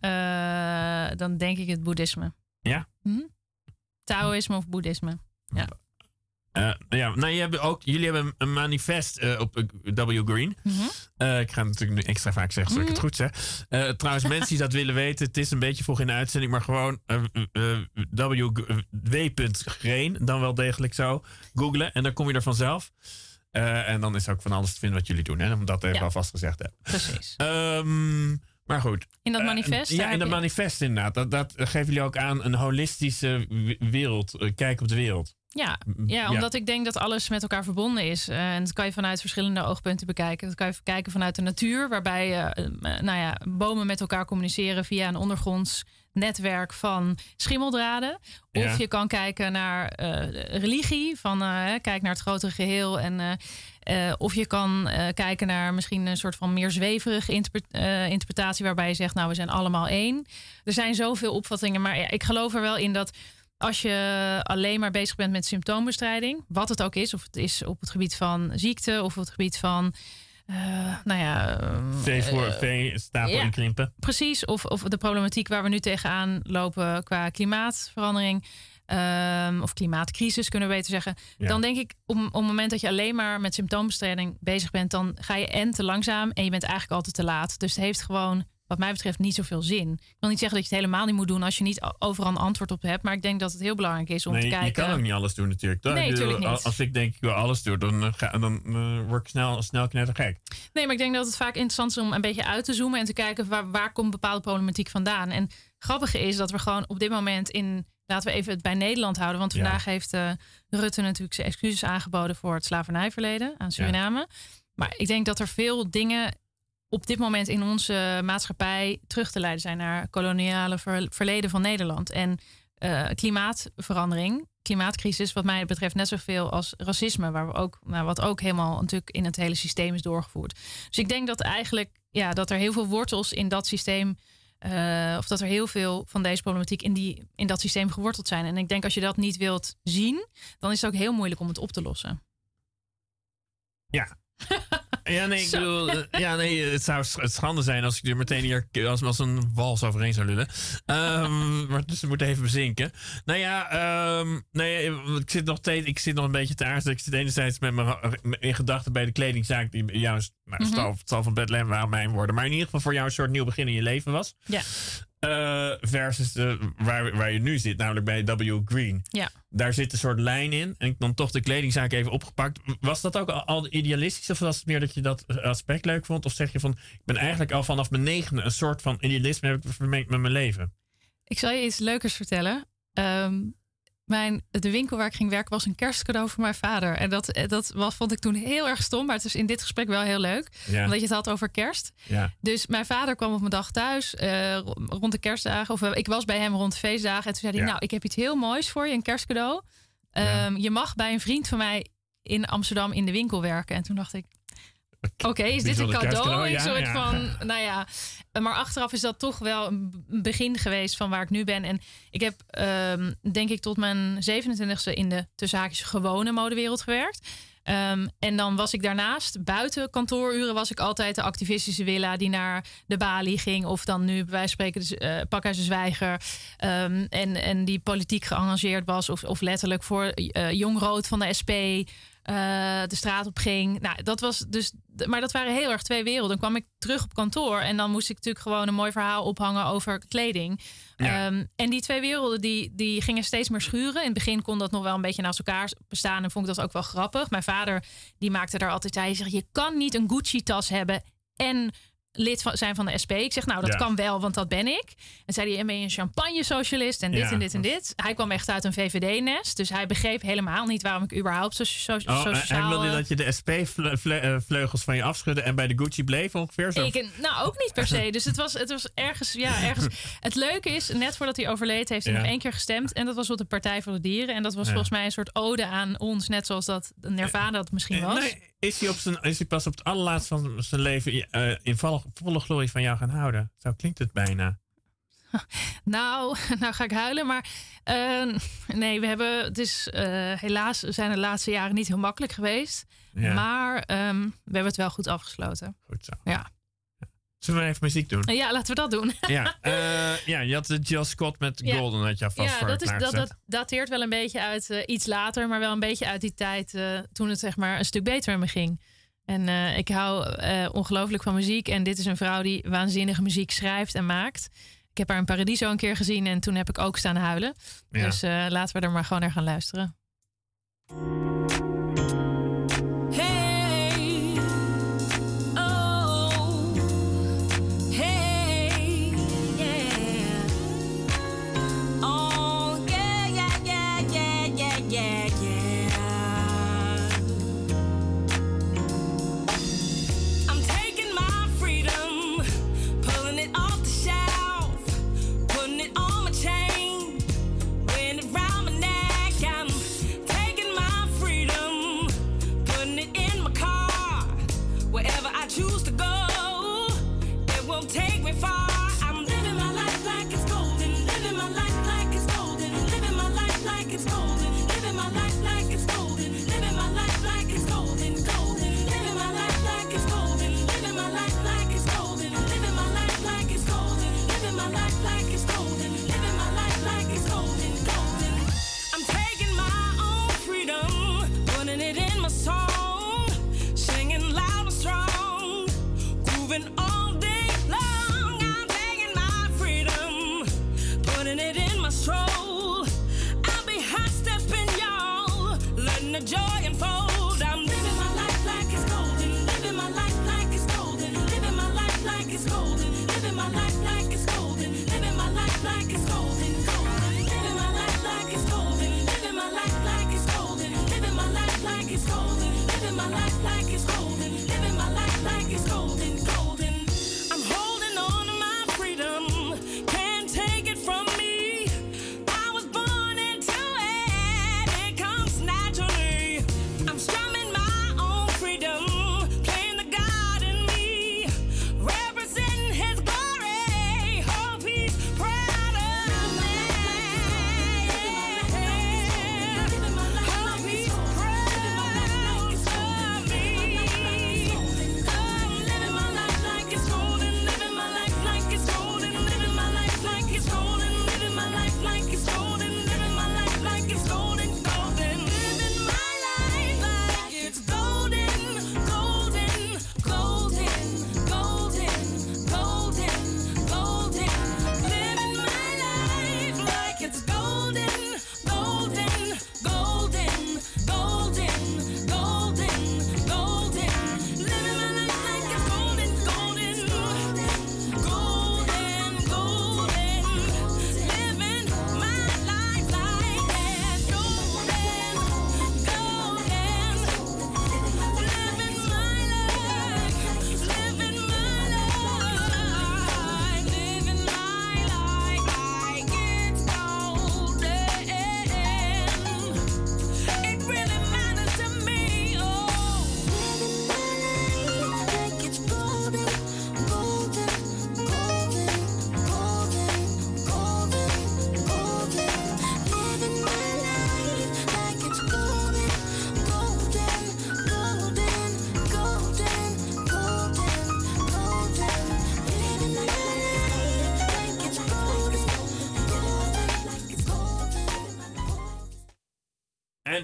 Uh, dan denk ik het boeddhisme. Ja? Hm? Taoïsme of boeddhisme. Ja. Uh, ja, nou, je hebt ook, jullie hebben een manifest uh, op W Green. Mm-hmm. Uh, ik ga het natuurlijk nu extra vaak zeggen, zodat mm-hmm. ik het goed zeg. Uh, trouwens, mensen die dat willen weten, het is een beetje vroeg in de uitzending, maar gewoon uh, uh, w.green, dan wel degelijk zo, googlen en dan kom je er vanzelf. Uh, en dan is er ook van alles te vinden wat jullie doen, hè, om dat even ja. alvast gezegd te hebben. Precies. Um, maar goed. In dat manifest? Uh, ja, in dat je... manifest inderdaad. Dat, dat geven jullie ook aan, een holistische wereld, uh, kijk op de wereld. Ja, ja, omdat ja. ik denk dat alles met elkaar verbonden is. Uh, en dat kan je vanuit verschillende oogpunten bekijken. Dat kan je kijken vanuit de natuur, waarbij uh, uh, nou ja, bomen met elkaar communiceren via een ondergronds netwerk van schimmeldraden. Of ja. je kan kijken naar uh, religie, van uh, kijk naar het grotere geheel. En, uh, uh, of je kan uh, kijken naar misschien een soort van meer zweverige interpre- uh, interpretatie, waarbij je zegt, nou, we zijn allemaal één. Er zijn zoveel opvattingen, maar ja, ik geloof er wel in dat als je alleen maar bezig bent met symptoombestrijding, wat het ook is, of het is op het gebied van ziekte of op het gebied van, uh, nou ja, V voor uh, V, stapel ja, inkrimpen. Precies, of, of de problematiek waar we nu tegenaan lopen qua klimaatverandering, um, of klimaatcrisis kunnen we beter zeggen. Ja. Dan denk ik, op, op het moment dat je alleen maar met symptoombestrijding bezig bent, dan ga je en te langzaam en je bent eigenlijk altijd te laat. Dus het heeft gewoon, wat mij betreft, niet zoveel zin. Ik wil niet zeggen dat je het helemaal niet moet doen als je niet overal een antwoord op hebt. Maar ik denk dat het heel belangrijk is om nee, te kijken. Je kan ook niet alles doen natuurlijk. Toch? Nee, natuurlijk niet. Als ik denk ik wil alles doen, dan, ga, dan uh, word ik snel, snel knettergek. Nee, maar ik denk dat het vaak interessant is om een beetje uit te zoomen en te kijken waar, waar komt bepaalde problematiek vandaan. En het grappige is dat we gewoon op dit moment in, laten we even het bij Nederland houden. Want vandaag ja. heeft uh, Rutte natuurlijk zijn excuses aangeboden voor het slavernijverleden aan Suriname. Ja. Maar ik denk dat er veel dingen op dit moment in onze maatschappij terug te leiden zijn naar koloniale ver- verleden van Nederland. En uh, klimaatverandering, klimaatcrisis, wat mij betreft net zoveel als racisme, waar we ook, nou, wat ook helemaal natuurlijk in het hele systeem is doorgevoerd. Dus ik denk dat eigenlijk, ja, dat er heel veel wortels in dat systeem, uh, of dat er heel veel van deze problematiek in, die, in dat systeem geworteld zijn. En ik denk als je dat niet wilt zien, dan is het ook heel moeilijk om het op te lossen. Ja. Ja, nee, ik bedoel, ja, nee, het zou schande zijn als ik er meteen hier als, als een wals overheen zou lullen. Um, maar dus het moet even bezinken. Nou ja, um, nee, ik zit nog steeds, ik zit nog een beetje te aarzelen. Ik zit enerzijds met mijn in gedachten bij de kledingzaak die juist, nou, het zal, het zal van Bethlehem waren mijn woorden, maar in ieder geval voor jou een soort nieuw begin in je leven was. Ja. Uh, versus de, waar, waar je nu zit, namelijk bij W Green. Ja. Daar zit een soort lijn in. En dan toch de kledingzaak even opgepakt. Was dat ook al, al idealistisch? Of was het meer dat je dat aspect leuk vond? Of zeg je van, ik ben eigenlijk al vanaf mijn negende een soort van idealisme heb ik vermengd met mijn leven? Ik zal je iets leukers vertellen. Um, mijn, de winkel waar ik ging werken was een kerstcadeau voor mijn vader. En dat, dat was, vond ik toen heel erg stom. Maar het is in dit gesprek wel heel leuk. Ja. Omdat je het had over kerst. Ja. Dus mijn vader kwam op mijn dag thuis. Uh, rond de kerstdagen. Of uh, ik was bij hem rond de feestdagen. En toen zei hij, ja. nou, ik heb iets heel moois voor je. Een kerstcadeau. Um, ja. Je mag bij een vriend van mij in Amsterdam in de winkel werken. En toen dacht ik, Oké, okay, is dit een cadeau? cadeau? Ja, een soort ja. van, nou ja. Maar achteraf is dat toch wel een begin geweest van waar ik nu ben. En ik heb, um, denk ik, tot mijn zevenentwintigste in de tussen haakjes gewone modewereld gewerkt. Um, en dan was ik daarnaast, buiten kantooruren, was ik altijd de activistische Willa die naar de balie ging. Of dan nu, bij wijze van spreken, de uh, Pakhuis de Zwijger. Um, en, en die politiek geëngageerd was. Of, of letterlijk voor uh, Jong Rood van de S P. Uh, de straat op ging. Nou, dat was dus. Maar dat waren heel erg twee werelden. Dan kwam ik terug op kantoor en dan moest ik natuurlijk gewoon een mooi verhaal ophangen over kleding. Ja. Um, en die twee werelden die, die gingen steeds meer schuren. In het begin kon dat nog wel een beetje naast elkaar bestaan en vond ik dat ook wel grappig. Mijn vader die maakte daar altijd. Hij zegt: je kan niet een Gucci-tas hebben en lid van, zijn van de S P. Ik zeg, nou, dat ja. kan wel, want dat ben ik. En zei hij, ben je een champagne-socialist en dit ja. en dit en dit. Hij kwam echt uit een V V D-nest, dus hij begreep helemaal niet waarom ik überhaupt zo, zo, zo oh, sociaal... En wilde je dat je de S P-vleugels van je afschudde en bij de Gucci bleef ongeveer? Zo? Ik, nou, ook niet per se. Dus het was, het was ergens, ja, ergens... Het leuke is, net voordat hij overleed, heeft hij ja. nog één keer gestemd. En dat was op de Partij voor de Dieren. En dat was ja. volgens mij een soort ode aan ons, net zoals dat Nirvana dat misschien was. Nee, is hij, op zijn, is hij pas op het allerlaatst van zijn leven uh, in volle, volle glorie van jou gaan houden? Zo klinkt het bijna. Nou, nou ga ik huilen, maar uh, nee, we hebben, het is uh, helaas zijn de laatste jaren niet heel makkelijk geweest, ja. maar um, we hebben het wel goed afgesloten. Goed zo. Ja. Zullen we even muziek doen? Ja, laten we dat doen. Ja, uh, ja je had de Jill Scott met ja. Golden, had je vast ja, voor dat, is, dat, dat dateert wel een beetje uit uh, iets later, maar wel een beetje uit die tijd uh, toen het zeg maar een stuk beter met me ging. En uh, ik hou uh, ongelooflijk van muziek. En dit is een vrouw die waanzinnige muziek schrijft en maakt. Ik heb haar in Paradiso een keer gezien en toen heb ik ook staan huilen. Ja. Dus uh, laten we er maar gewoon naar gaan luisteren. Hey, oh, hey, yeah. Oh, yeah, yeah, yeah, yeah, yeah, yeah, yeah. I'm taking my freedom, pulling it off the shelf, putting it on my chain, wearing it round my neck. I'm taking my freedom.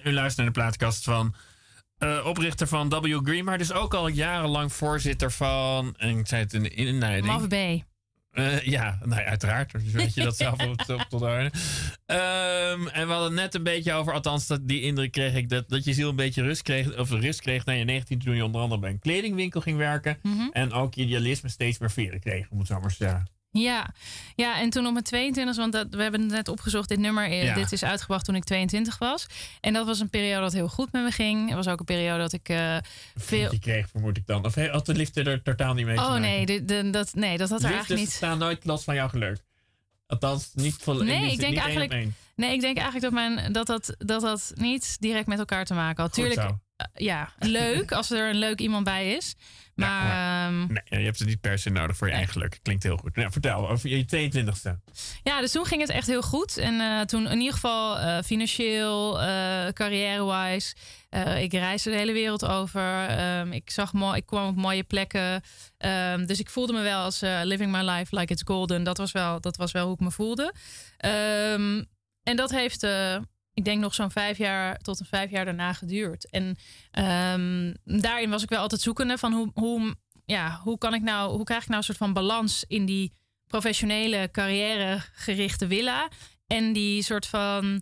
U luistert naar de plaatkast van uh, oprichter van W. Green, maar dus ook al jarenlang voorzitter van, en ik zei het in de inleiding. M A V B. Uh, ja, nou ja, uiteraard. Dus weet je dat zelf op tot tot daar. Um, en we hadden het net een beetje over, althans dat, die indruk kreeg ik, dat, dat je ziel een beetje rust kreeg, of rust kreeg na je negentien toen je onder andere bij een kledingwinkel ging werken. Mm-hmm. En ook idealisme steeds meer veren kreeg, om het zo maar te zeggen. Ja. ja, en toen op mijn tweeëntwintigste, want dat, we hebben het net opgezocht, dit nummer, ja. dit is uitgebracht toen ik tweeëntwintig was. En dat was een periode dat heel goed met me ging. Het was ook een periode dat ik uh, veel... Je kreeg, vermoed ik dan. Of hey, had de liefde er totaal niet mee te oh, maken? Oh nee, de, de, dat, nee, dat had er eigenlijk niet. Liefdes staan nooit los van jouw geluk. Althans, niet volledig. Nee, ik denk niet eigenlijk, één op één. nee, ik denk eigenlijk dat, mijn, dat, dat, dat dat niet direct met elkaar te maken had. Tuurlijk, uh, ja, leuk als er een leuk iemand bij is. Maar, ja, maar um, nee, je hebt het niet per se nodig voor je nee. eigen geluk. Klinkt heel goed. Nou, vertel over je tweeëntwintigste. Ja, dus toen ging het echt heel goed. En uh, toen in ieder geval uh, financieel, uh, carrière-wise. Uh, ik reisde de hele wereld over. Um, ik, zag mo- ik kwam op mooie plekken. Um, dus ik voelde me wel als uh, living my life like it's golden. Dat was wel, dat was wel hoe ik me voelde. Um, en dat heeft... Uh, Ik denk nog zo'n vijf jaar tot een vijf jaar daarna geduurd. En um, daarin was ik wel altijd zoekende van hoe, hoe, ja, hoe kan ik nou, hoe krijg ik nou een soort van balans in die professionele, carrièregerichte villa en die soort van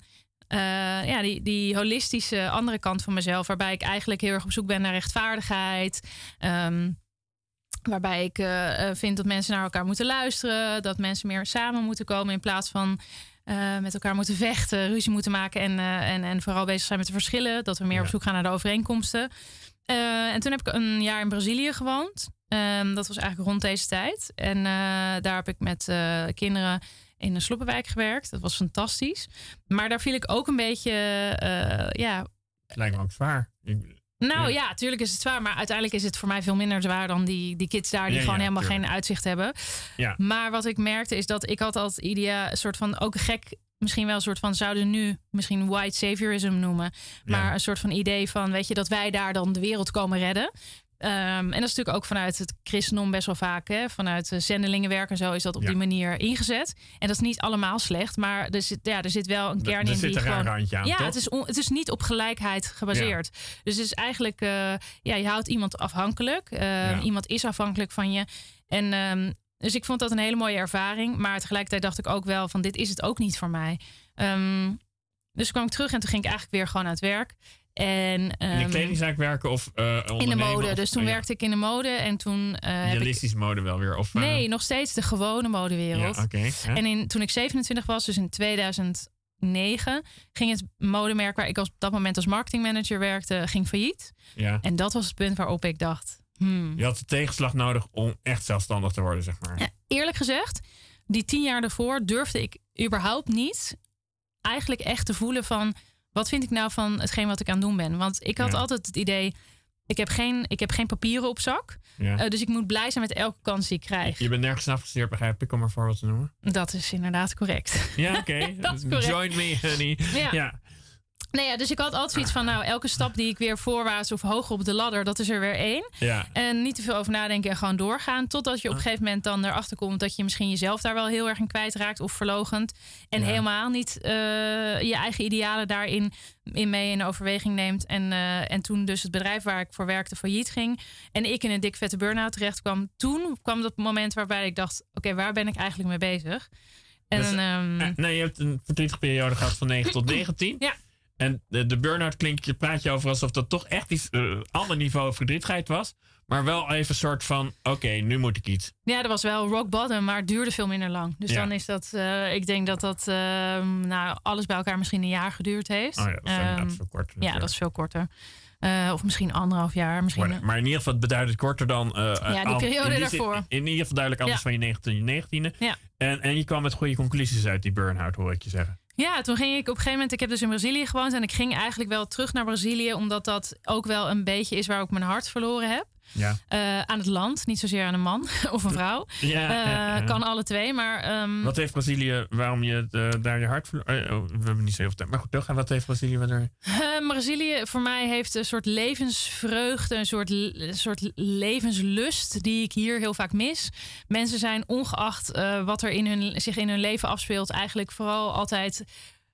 uh, ja, die, die holistische andere kant van mezelf, waarbij ik eigenlijk heel erg op zoek ben naar rechtvaardigheid. Um, Waarbij ik uh, vind dat mensen naar elkaar moeten luisteren, dat mensen meer samen moeten komen in plaats van Uh, met elkaar moeten vechten, ruzie moeten maken en, uh, en, en vooral bezig zijn met de verschillen. Dat we meer ja. op zoek gaan naar de overeenkomsten. Uh, en toen heb ik een jaar in Brazilië gewoond. Um, dat was eigenlijk rond deze tijd. En uh, daar heb ik met uh, kinderen in een sloppenwijk gewerkt. Dat was fantastisch. Maar daar viel ik ook een beetje... Uh, ja. Het lijkt me ook zwaar. Ik... Nou ja, ja, tuurlijk is het zwaar. Maar uiteindelijk is het voor mij veel minder zwaar dan die, die kids daar die ja, gewoon ja, helemaal tuurlijk. geen uitzicht hebben. Ja. Maar wat ik merkte is dat ik had altijd idea, een soort van ook gek, misschien wel een soort van zouden nu misschien white saviorism noemen. Maar ja. een soort van idee van, weet je, dat wij daar dan de wereld komen redden. Um, en dat is natuurlijk ook vanuit het christendom best wel vaak. Hè? Vanuit uh, zendelingenwerk en zo is dat op ja. die manier ingezet. En dat is niet allemaal slecht. Maar er zit, ja, er zit wel een kern er in. Er zit die een gewoon, raar randje aan, ja, toch? het is, on, het is niet op gelijkheid gebaseerd. Ja. Dus het is eigenlijk... Uh, ja, je houdt iemand afhankelijk. Uh, ja. Iemand is afhankelijk van je. En um, dus ik vond dat een hele mooie ervaring. Maar tegelijkertijd dacht ik ook wel van dit is het ook niet voor mij. Um, dus kwam ik terug en toen ging ik eigenlijk weer gewoon aan het werk. En, um, in de kledingzaak werken of uh, in de mode. Of, dus toen oh, ja. werkte ik in de mode en toen... Uh, Realistische mode wel weer? Of, uh, nee, nog steeds de gewone modewereld. Ja, okay, ja. En in, toen ik zevenentwintig was, dus in tweeduizend negen... ging het modemerk waar ik op dat moment als marketingmanager werkte, ging failliet. Ja. En dat was het punt waarop ik dacht... Hmm. Je had de tegenslag nodig om echt zelfstandig te worden, zeg maar. Ja, eerlijk gezegd, die tien jaar daarvoor durfde ik überhaupt niet... eigenlijk echt te voelen van... wat vind ik nou van hetgeen wat ik aan het doen ben? Want ik had ja. altijd het idee... Ik heb geen, ik heb geen papieren op zak. Ja. Uh, dus ik moet blij zijn met elke kans die ik krijg. Je bent nergens afgestudeerd, begrijp ik, om er voor wat te noemen. Dat is inderdaad correct. Ja, oké. Okay. Join me, honey. Ja. ja. Nee, ja, dus ik had altijd zoiets van... nou, elke stap die ik weer voorwaarts of hoger op de ladder... dat is er weer één. Ja. En niet te veel over nadenken en gewoon doorgaan... totdat je op een gegeven moment dan erachter komt... dat je misschien jezelf daar wel heel erg in kwijtraakt... of verlogend. En ja. helemaal niet uh, je eigen idealen daarin in mee in overweging neemt. En, uh, en toen dus het bedrijf waar ik voor werkte failliet ging... en ik in een dik vette burn-out terecht kwam... toen kwam dat moment waarbij ik dacht... oké, okay, waar ben ik eigenlijk mee bezig? En, dus, um, uh, nee, je hebt een verdrietige periode gehad van negen tot negentien. Ja. En de, de burn-out klinkt, je praat je over alsof dat toch echt iets uh, ander niveau verdrietigheid was. Maar wel even een soort van, oké, okay, nu moet ik iets. Ja, dat was wel rock bottom, maar het duurde veel minder lang. Dus ja. dan is dat, uh, ik denk dat dat, uh, nou, alles bij elkaar misschien een jaar geduurd heeft. Oh ja, dat is, um, dat is veel korter. Ja, dat is veel korter. Uh, of misschien anderhalf jaar. Misschien... Maar, maar in ieder geval beduidend korter dan... Uh, ja, die periode in daarvoor. Zin, in ieder geval duidelijk anders ja. van je negentiende. Je negentiende. Ja. En, en je kwam met goede conclusies uit die burn-out, hoor ik je zeggen. Ja, toen ging ik op een gegeven moment... Ik heb dus in Brazilië gewoond en ik ging eigenlijk wel terug naar Brazilië... omdat dat ook wel een beetje is waar ik mijn hart verloren heb. Ja. Uh, aan het land, niet zozeer aan een man of een vrouw. Ja, uh, ja, ja. Kan alle twee, maar... Um... Wat heeft Brazilië, waarom je uh, daar je hart verloren... Uh, oh, we hebben niet zoveel tijd, maar goed, doorgaan. Wat heeft Brazilië... Wat er... uh, Brazilië voor mij heeft een soort levensvreugde... een soort, een soort levenslust die ik hier heel vaak mis. Mensen zijn ongeacht uh, wat er in hun, zich in hun leven afspeelt... eigenlijk vooral altijd...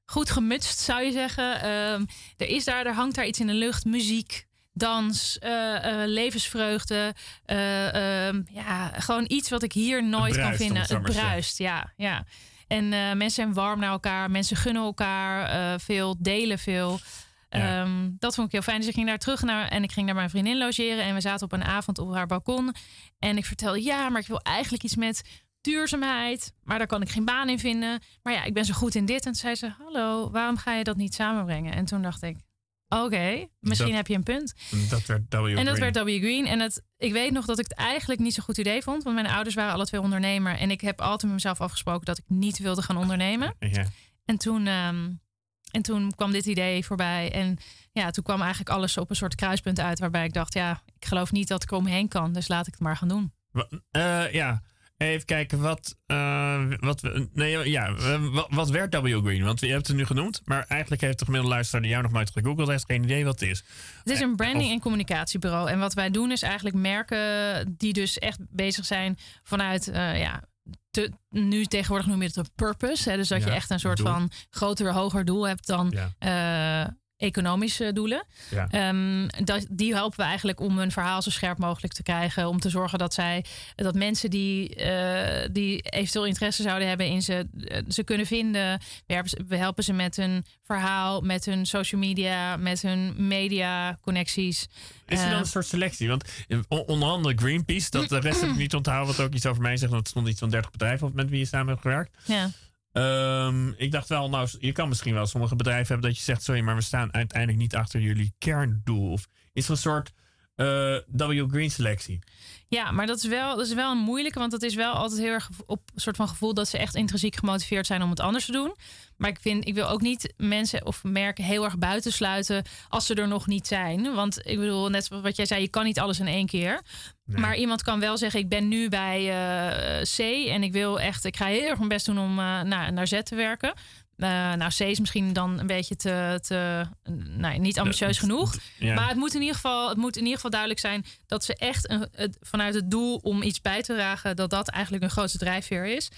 goed gemutst, zou je zeggen. Um, er, is daar, er hangt daar iets in de lucht. Muziek, dans, uh, uh, levensvreugde. Uh, um, ja, gewoon iets wat ik hier nooit bruist, kan vinden. om het zo Het maar te bruist, ja. ja. En uh, mensen zijn warm naar elkaar. Mensen gunnen elkaar uh, veel, delen veel. Ja. Um, dat vond ik heel fijn. Dus ik ging daar terug naar en ik ging naar mijn vriendin logeren. En we zaten op een avond op haar balkon. En ik vertelde, ja, maar ik wil eigenlijk iets met duurzaamheid. Maar daar kan ik geen baan in vinden. Maar ja, ik ben zo goed in dit. En toen zei ze, hallo, waarom ga je dat niet samenbrengen? En toen dacht ik, oké, okay, misschien dat, heb je een punt. Dat werd W. Green. En dat werd W. Green. En het, ik weet nog dat ik het eigenlijk niet zo'n goed idee vond. Want mijn ouders waren alle twee ondernemer. En ik heb altijd met mezelf afgesproken dat ik niet wilde gaan ondernemen. Ja. En toen... Um, En toen kwam dit idee voorbij. En ja, toen kwam eigenlijk alles op een soort kruispunt uit. Waarbij ik dacht, ja, ik geloof niet dat ik er omheen kan. Dus laat ik het maar gaan doen. Uh, ja, even kijken wat... Uh, wat nee, ja, uh, wat, wat werd W. Green? Want je hebt het nu genoemd. Maar eigenlijk heeft de gemiddelde luisteraar die jou nog nooit gegoogeld heeft geen idee wat het is. Het is een branding- of, en communicatiebureau. En wat wij doen is eigenlijk merken die dus echt bezig zijn vanuit... Uh, ja, Te, nu tegenwoordig noem je het een purpose. Hè? Dus dat ja, je echt een soort doel. van groter, hoger doel hebt dan ja. uh, economische doelen. Ja. Um, dat, die helpen we eigenlijk om hun verhaal zo scherp mogelijk te krijgen. Om te zorgen dat zij, dat mensen die, uh, die eventueel interesse zouden hebben in ze, uh, ze kunnen vinden. We helpen, ze, we helpen ze met hun verhaal, met hun social media, met hun media connecties. Is er dan Uh, een soort selectie? Want onder andere Greenpeace, dat de rest heb ik niet onthouden, wat ook iets over mij zegt. Want er stond iets van dertig bedrijven op met wie je samen hebt gewerkt. Ja. Um, ik dacht wel, nou, je kan misschien wel sommige bedrijven hebben dat je zegt, sorry, maar we staan uiteindelijk niet achter jullie kerndoel. Of is er een soort uh, W. Green selectie? Ja, maar dat is, wel, dat is wel een moeilijke, want het is wel altijd heel erg op een soort van gevoel dat ze echt intrinsiek gemotiveerd zijn om het anders te doen. Maar ik vind, ik wil ook niet mensen of merken heel erg buitensluiten als ze er nog niet zijn. Want ik bedoel, net wat jij zei, je kan niet alles in één keer. Nee. Maar iemand kan wel zeggen, ik ben nu bij uh, C en ik wil echt, ik ga heel erg mijn best doen om uh, naar, naar Z te werken. Uh, nou, C is misschien dan een beetje te, te nou, niet ambitieus ja, genoeg. Ja. Maar het moet, in ieder geval, het moet in ieder geval duidelijk zijn dat ze echt een, het, vanuit het doel om iets bij te dragen, dat dat eigenlijk een grootste drijfveer is.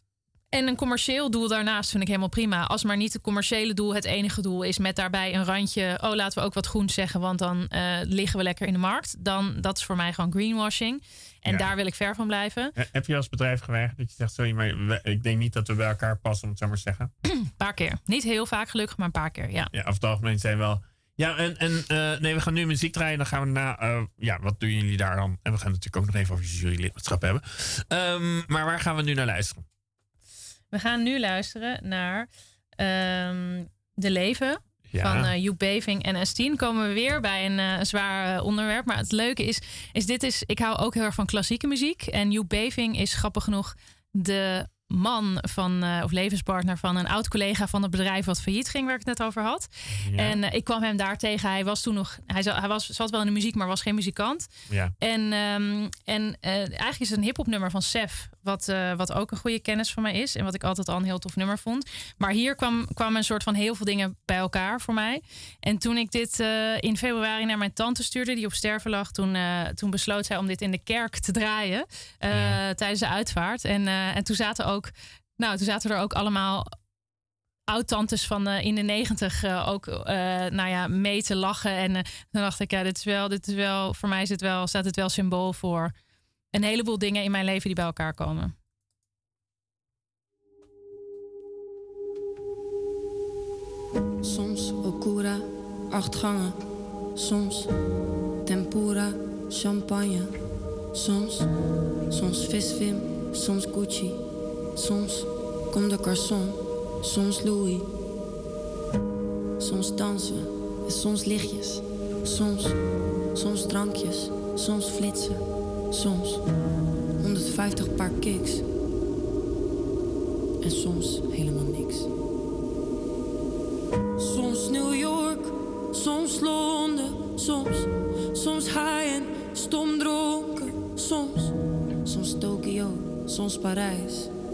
En een commercieel doel daarnaast vind ik helemaal prima. Als maar niet het commerciële doel het enige doel is met daarbij een randje, oh, laten we ook wat groen zeggen, want dan uh, liggen we lekker in de markt. Dan, dat is voor mij gewoon greenwashing. En ja. daar wil ik ver van blijven. Heb je als bedrijf geweigerd dat je zegt, sorry, maar we, ik denk niet dat we bij elkaar passen, om het zo maar te zeggen? Een paar keer. Niet heel vaak gelukkig, maar een paar keer, ja. Ja, over het algemeen zijn wel... Ja, en, en uh, nee, we gaan nu muziek draaien. Dan gaan we na... Uh, ja, wat doen jullie daar dan? En we gaan natuurlijk ook nog even over jurylidmaatschap hebben. Um, maar waar gaan we nu naar luisteren? We gaan nu luisteren naar um, De Leven ja. van uh, Joep Beving en S tien. Komen we weer bij een, uh, een zwaar uh, onderwerp. Maar het leuke is, is, dit is... Ik hou ook heel erg van klassieke muziek. En Joep Beving is grappig genoeg de man van, uh, of levenspartner van een oud collega van het bedrijf wat failliet ging, waar ik het net over had. Ja. En uh, ik kwam hem daar tegen. Hij was toen nog, hij, zat, hij was, zat wel in de muziek, maar was geen muzikant. Ja. En, um, en uh, eigenlijk is het een hip-hop nummer van Sef, wat, uh, wat ook een goede kennis van mij is en wat ik altijd al een heel tof nummer vond. Maar hier kwam, kwam een soort van heel veel dingen bij elkaar voor mij. En toen ik dit uh, in februari naar mijn tante stuurde, die op sterven lag, toen, uh, toen besloot zij om dit in de kerk te draaien uh, ja. tijdens de uitvaart. En, uh, en toen zaten ook Nou, toen zaten er ook allemaal oud-tantes van uh, in de negentig uh, ook uh, nou ja, mee te lachen. En uh, dan dacht ik, ja, dit is wel, dit is wel, voor mij is het wel, staat het wel symbool voor een heleboel dingen in mijn leven die bij elkaar komen. Soms okura, acht gangen. Soms tempura, champagne. Soms, soms visvim, soms Gucci. Soms komt de garçon, soms Louis. Soms dansen we en soms lichtjes. Soms, soms drankjes, soms flitsen. Soms honderdvijftig paar kicks. En soms helemaal niks. Soms New York, soms Londen. Soms, soms high en stom dronken. Soms, soms Tokio, soms Parijs.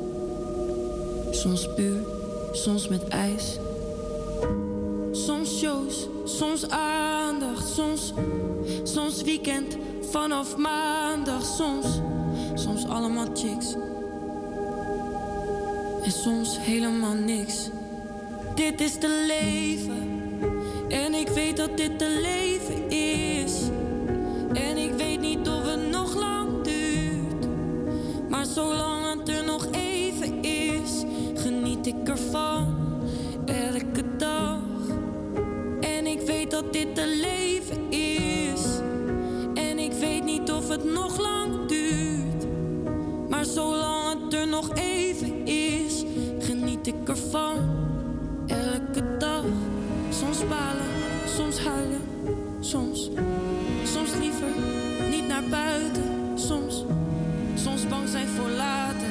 Soms puur, soms met ijs. Soms shows, soms aandacht. Soms, soms weekend vanaf maandag. Soms, soms allemaal chicks. En soms helemaal niks. dit is te leven. En ik weet dat dit te leven is. En ik weet niet of het nog lang duurt. Maar zolang het er nog even is, geniet ik ervan. Elke dag. En ik weet dat dit te leven is. En ik weet niet of het nog lang duurt. Maar zolang het er nog even is, geniet ik ervan. Elke dag. Soms balen, soms huilen, soms. Soms liever niet naar buiten, soms. Soms bang zijn voor later.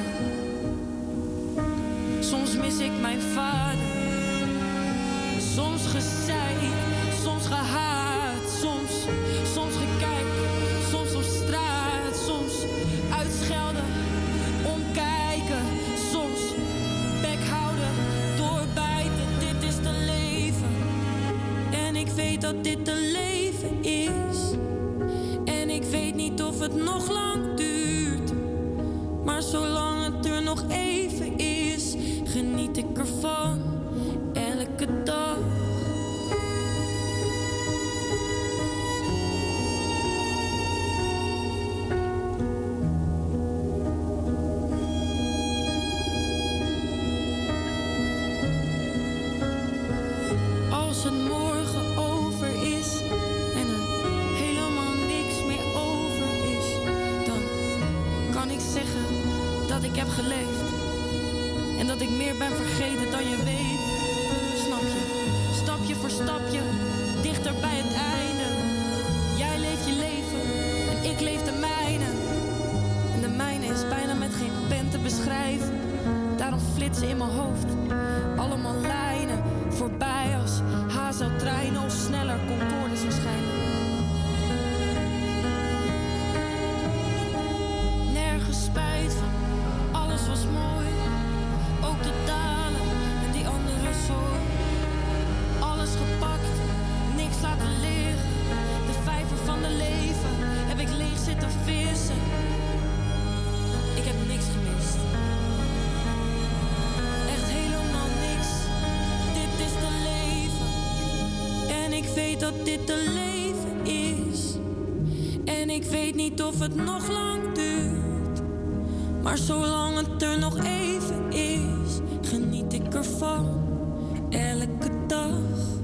Soms mis ik mijn vader. Soms gezeik, soms gehaat, soms. Soms gekijk, soms op straat, soms uitschelden, omkijken, soms bek houden, doorbijten. Dit is te leven. En ik weet dat dit te leven is. En ik weet niet of het nog lang duurt. Maar zolang het er nog even is, geniet ik ervan. Elke dag. Als het morgen over is en er helemaal niks meer over is, dan kan ik zeggen dat ik heb geleefd. En dat ik meer ben vergeten dan je weet. Snap je? Stapje voor stapje, dichter bij het einde. Jij leeft je leven en ik leef de mijne. En de mijne is bijna met geen pen te beschrijven. Daarom flitsen in mijn hoofd allemaal lijnen voorbij als H Z L-treinen of sneller Concordes waarschijnlijk. Nergens spijt van, alles was mooi. Ook de dalen en die andere zooi. Alles gepakt, niks laten liggen. De vijver van de leven heb ik leeg zitten vissen. Ik heb niks gemist. Echt helemaal niks. Dit is te leven. En ik weet dat dit te leven is. En ik weet niet of het nog lang duurt. Maar zolang het er nog even is, geniet ik ervan. Elke dag.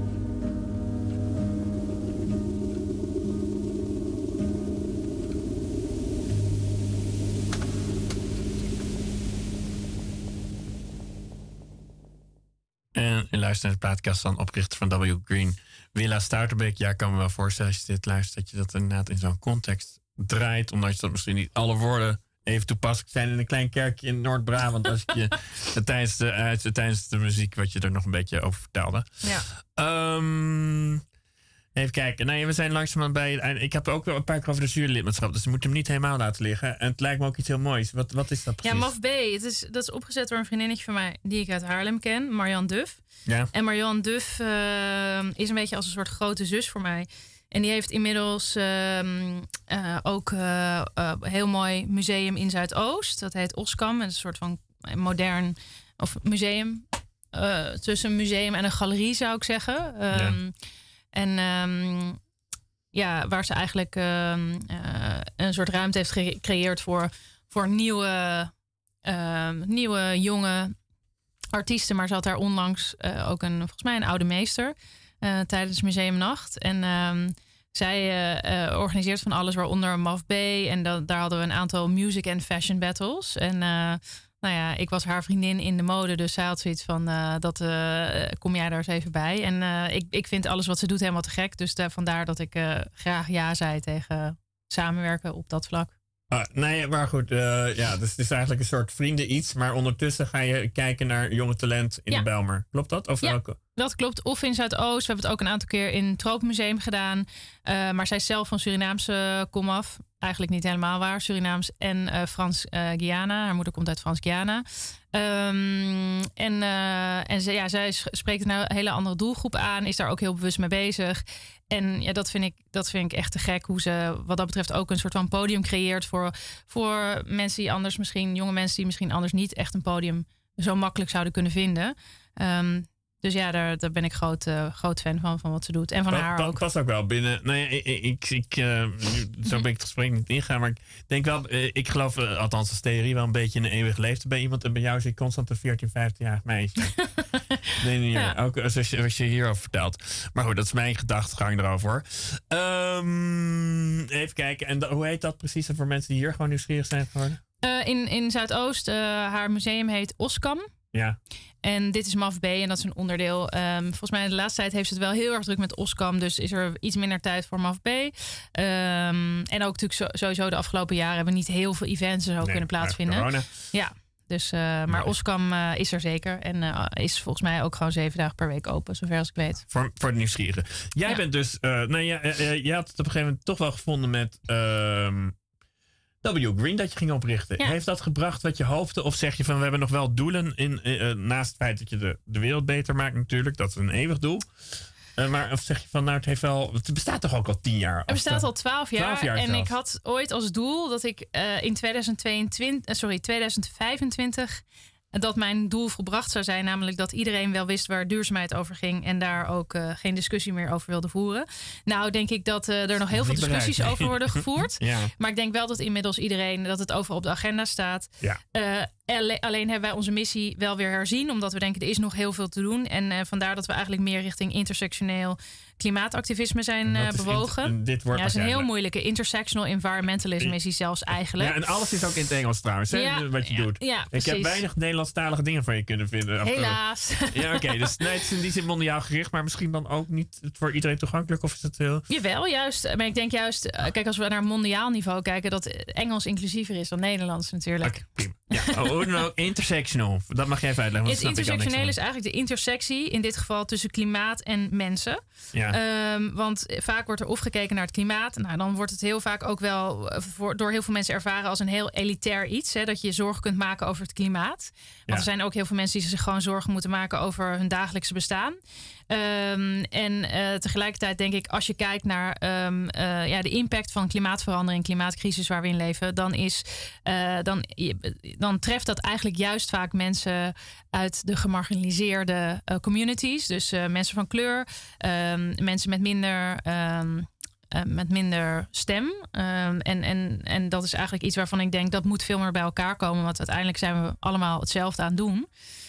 En je luistert naar de plaatkast van oprichter van W. Green, Willa Stouterbeek. Ja, ik kan me wel voorstellen als je dit luistert, dat je dat inderdaad in zo'n context draait. Omdat je dat misschien niet alle woorden even toepasselijk zijn in een klein kerkje in Noord-Brabant. Als ik je tijdens, de, uh, tijdens de muziek wat je er nog een beetje over vertelde. Ja. Um, even kijken. Nou, ja, we zijn langzamerhand bij het einde. Ik heb ook wel een paar keer over de jurylidmaatschap. Dus we moeten hem niet helemaal laten liggen. En het lijkt me ook iets heel moois. Wat, wat is dat precies? Ja, M A F B. Het is, dat is opgezet door een vriendinnetje van mij die ik uit Haarlem ken. Marianne Duff. Ja. En Marianne Duff uh, is een beetje als een soort grote zus voor mij. En die heeft inmiddels uh, uh, ook uh, uh, heel mooi museum in Zuidoost. Dat heet Oskam. Het is een soort van modern of museum. Uh, tussen een museum en een galerie zou ik zeggen. Um, Ja. En um, ja, waar ze eigenlijk um, uh, een soort ruimte heeft gecreëerd voor, voor nieuwe, uh, nieuwe jonge artiesten. Maar ze had daar onlangs uh, ook een, volgens mij een oude meester uh, tijdens Museumnacht. En um, zij uh, uh, organiseert van alles, waaronder M A F B. En da- daar hadden we een aantal music en fashion battles. En uh, nou ja, ik was haar vriendin in de mode, dus zij had zoiets van, uh, dat uh, kom jij daar eens even bij. En uh, ik, ik vind alles wat ze doet helemaal te gek. Dus uh, vandaar dat ik uh, graag ja zei tegen samenwerken op dat vlak. Ah, nee, maar goed. Uh, ja, dus het is eigenlijk een soort vrienden iets. Maar ondertussen ga je kijken naar jonge talent in Ja. de Bijlmer. Klopt dat? Of Ja. welke? Dat klopt. Of in Zuidoost. We hebben het ook een aantal keer in het Tropenmuseum gedaan. Uh, maar zij is zelf van Surinaamse komaf. Eigenlijk niet helemaal waar. Surinaams en uh, Frans-Guyana. Haar moeder komt uit Frans-Guyana. Um, en uh, en ze, ja, zij spreekt een hele andere doelgroep aan. Is daar ook heel bewust mee bezig. En ja, dat vind ik, dat vind ik echt te gek. Hoe ze wat dat betreft ook een soort van podium creëert. Voor, voor mensen die anders misschien... jonge mensen die misschien anders niet echt een podium zo makkelijk zouden kunnen vinden. Um, Dus ja, daar, daar ben ik groot, uh, groot fan van, van wat ze doet. En van pa, haar pa, ook. Past ook wel binnen. Nou ja, ik, ik, ik, uh, zo ben ik het gesprek niet ingaan. Maar ik denk wel, uh, ik geloof, uh, althans als theorie, wel een beetje in een eeuwig leven bij iemand. En bij jou zie ik constant een veertien, vijftien-jarig meisje. nee, niet ja. Ook als je, als je hierover vertelt. Maar goed, dat is mijn gedachtegang erover. Um, even kijken. En hoe heet dat precies voor mensen die hier gewoon nieuwsgierig zijn geworden? Uh, in, in Zuidoost, uh, haar museum heet Oskam. Ja. En dit is M A F B en dat is een onderdeel. Um, volgens mij de laatste tijd heeft ze het wel heel erg druk met Oskam. Dus is er iets minder tijd voor M A F B. Um, en ook natuurlijk zo, sowieso de afgelopen jaren hebben we niet heel veel events en zo nee, kunnen plaatsvinden. Ja, dus, uh, maar nee. Oskam uh, is er zeker. En uh, is volgens mij ook gewoon zeven dagen per week open, zover als ik weet. Voor, voor de nieuwsgierigen. Jij ja. bent dus, uh, nou ja, uh, jij had het op een gegeven moment toch wel gevonden met Uh, W Green dat je ging oprichten. Ja. Heeft dat gebracht wat je hoopte? Of zeg je van we hebben nog wel doelen in, uh, naast het feit dat je de, de wereld beter maakt natuurlijk. Dat is een eeuwig doel. Uh, maar of zeg je van nou het heeft wel. Het bestaat toch ook al tien jaar? Het bestaat al twaalf jaar. twaalf jaar en zelfs. Ik had ooit als doel dat ik uh, in tweeduizend tweeëntwintig, sorry, tweeduizend vijfentwintig dat mijn doel volbracht zou zijn. Namelijk dat iedereen wel wist waar duurzaamheid over ging. En daar ook uh, geen discussie meer over wilde voeren. Nou denk ik dat uh, er nog heel veel discussies bereid, nee. over worden gevoerd. Ja. Maar ik denk wel dat inmiddels iedereen, dat het overal op de agenda staat. Ja. Uh, Alleen hebben wij onze missie wel weer herzien. Omdat we denken er is nog heel veel te doen. En uh, vandaar dat we eigenlijk meer richting intersectioneel klimaatactivisme zijn uh, bewogen. Inter- dit wordt ja, dat is een heel moeilijke. Intersectional environmentalism is die zelfs eigenlijk. Ja, en alles is ook in het Engels trouwens, hè, ja, wat je ja, doet. Ja, ik heb weinig Nederlandstalige dingen van je kunnen vinden. Helaas. Ja, oké. Okay, dus nee, het is in die zin mondiaal gericht. Maar misschien dan ook niet voor iedereen toegankelijk. Of is het heel... Jawel, juist. Maar ik denk juist, uh, kijk, als we naar mondiaal niveau kijken, dat Engels inclusiever is dan Nederlands natuurlijk. Okay, prima. Ja, oh, dan ook intersectional. Dat mag je even uitleggen. Het intersectioneel is eigenlijk de intersectie, in dit geval tussen klimaat en mensen. Ja. Um, want vaak wordt er of gekeken naar het klimaat. Nou, dan wordt het heel vaak ook wel voor, door heel veel mensen ervaren als een heel elitair iets. Hè, dat je zorgen kunt maken over het klimaat. Want ja. er zijn ook heel veel mensen die zich gewoon zorgen moeten maken over hun dagelijkse bestaan. Um, en uh, tegelijkertijd denk ik, als je kijkt naar um, uh, ja, de impact van klimaatverandering, klimaatcrisis waar we in leven, dan is uh, dan, dan treft dat eigenlijk juist vaak mensen uit de gemarginaliseerde uh, communities. Dus uh, mensen van kleur, um, mensen met minder Um, Uh, met minder stem. Um, en, en, en dat is eigenlijk iets waarvan ik denk dat moet veel meer bij elkaar komen. Want uiteindelijk zijn we allemaal hetzelfde aan het doen.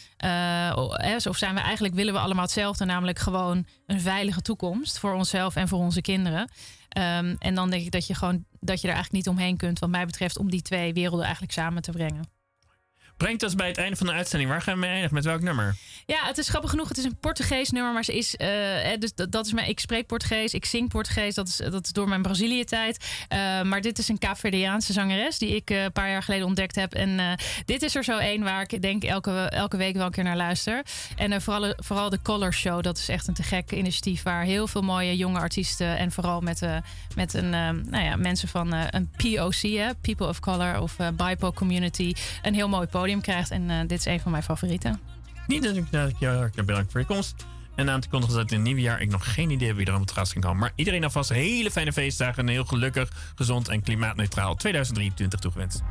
Uh, of zijn we eigenlijk, willen we allemaal hetzelfde, namelijk gewoon een veilige toekomst voor onszelf en voor onze kinderen. Um, en dan denk ik dat je gewoon dat je er eigenlijk niet omheen kunt, wat mij betreft, om die twee werelden eigenlijk samen te brengen. Brengt ons bij het einde van de uitzending. Waar gaan we mee eindigen? Met welk nummer? Ja, het is grappig genoeg. Het is een Portugees nummer, maar ze is, uh, dus dat, dat is mijn, ik spreek Portugees, ik zing Portugees. Dat is, dat is door mijn Brazilië-tijd. Uh, maar dit is een Kaapverdiaanse zangeres die ik uh, een paar jaar geleden ontdekt heb. En uh, dit is er zo één waar ik denk elke, elke week wel een keer naar luister. En uh, vooral, vooral de Color Show. Dat is echt een te gek initiatief waar heel veel mooie jonge artiesten en vooral met, uh, met een, uh, nou ja, mensen van uh, een P O C, hè, People of Color of uh, B I P O community, een heel mooi podium krijgt. En uh, dit is een van mijn favorieten. Niet dat ik, dat ik jou hartelijk bedankt voor je komst. En aan te kondigen dat in het nieuwe jaar ik nog geen idee heb wie er aan het gast kan komen. Maar iedereen alvast hele fijne feestdagen. En een heel gelukkig, gezond en klimaatneutraal tweeduizend drieëntwintig toegewenst.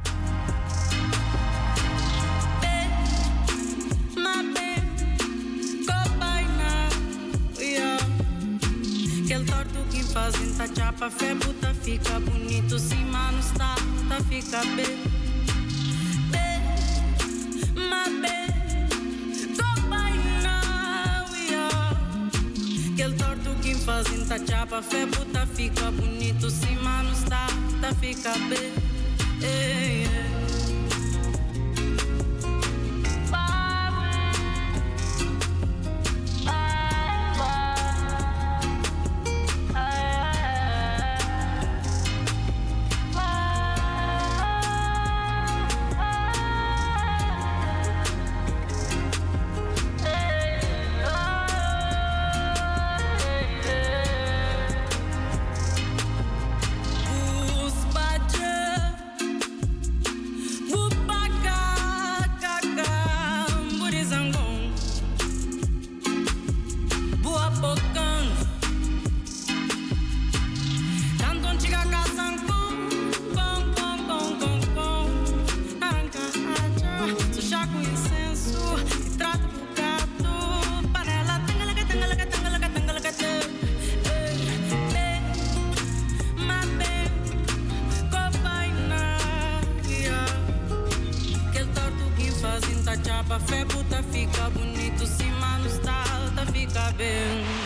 Aquele torto que fazem tá chapa, fé puta fica bonito, sim, mano, está, tá fica bem. Bem, mas bem, copa e não, yeah. Aquele torto que fazem tá chapa, fé puta fica bonito, sim, mano, está, tá fica bem. Hey, yeah. chapa, fé puta fica bonito, cima no style, tá fica bem.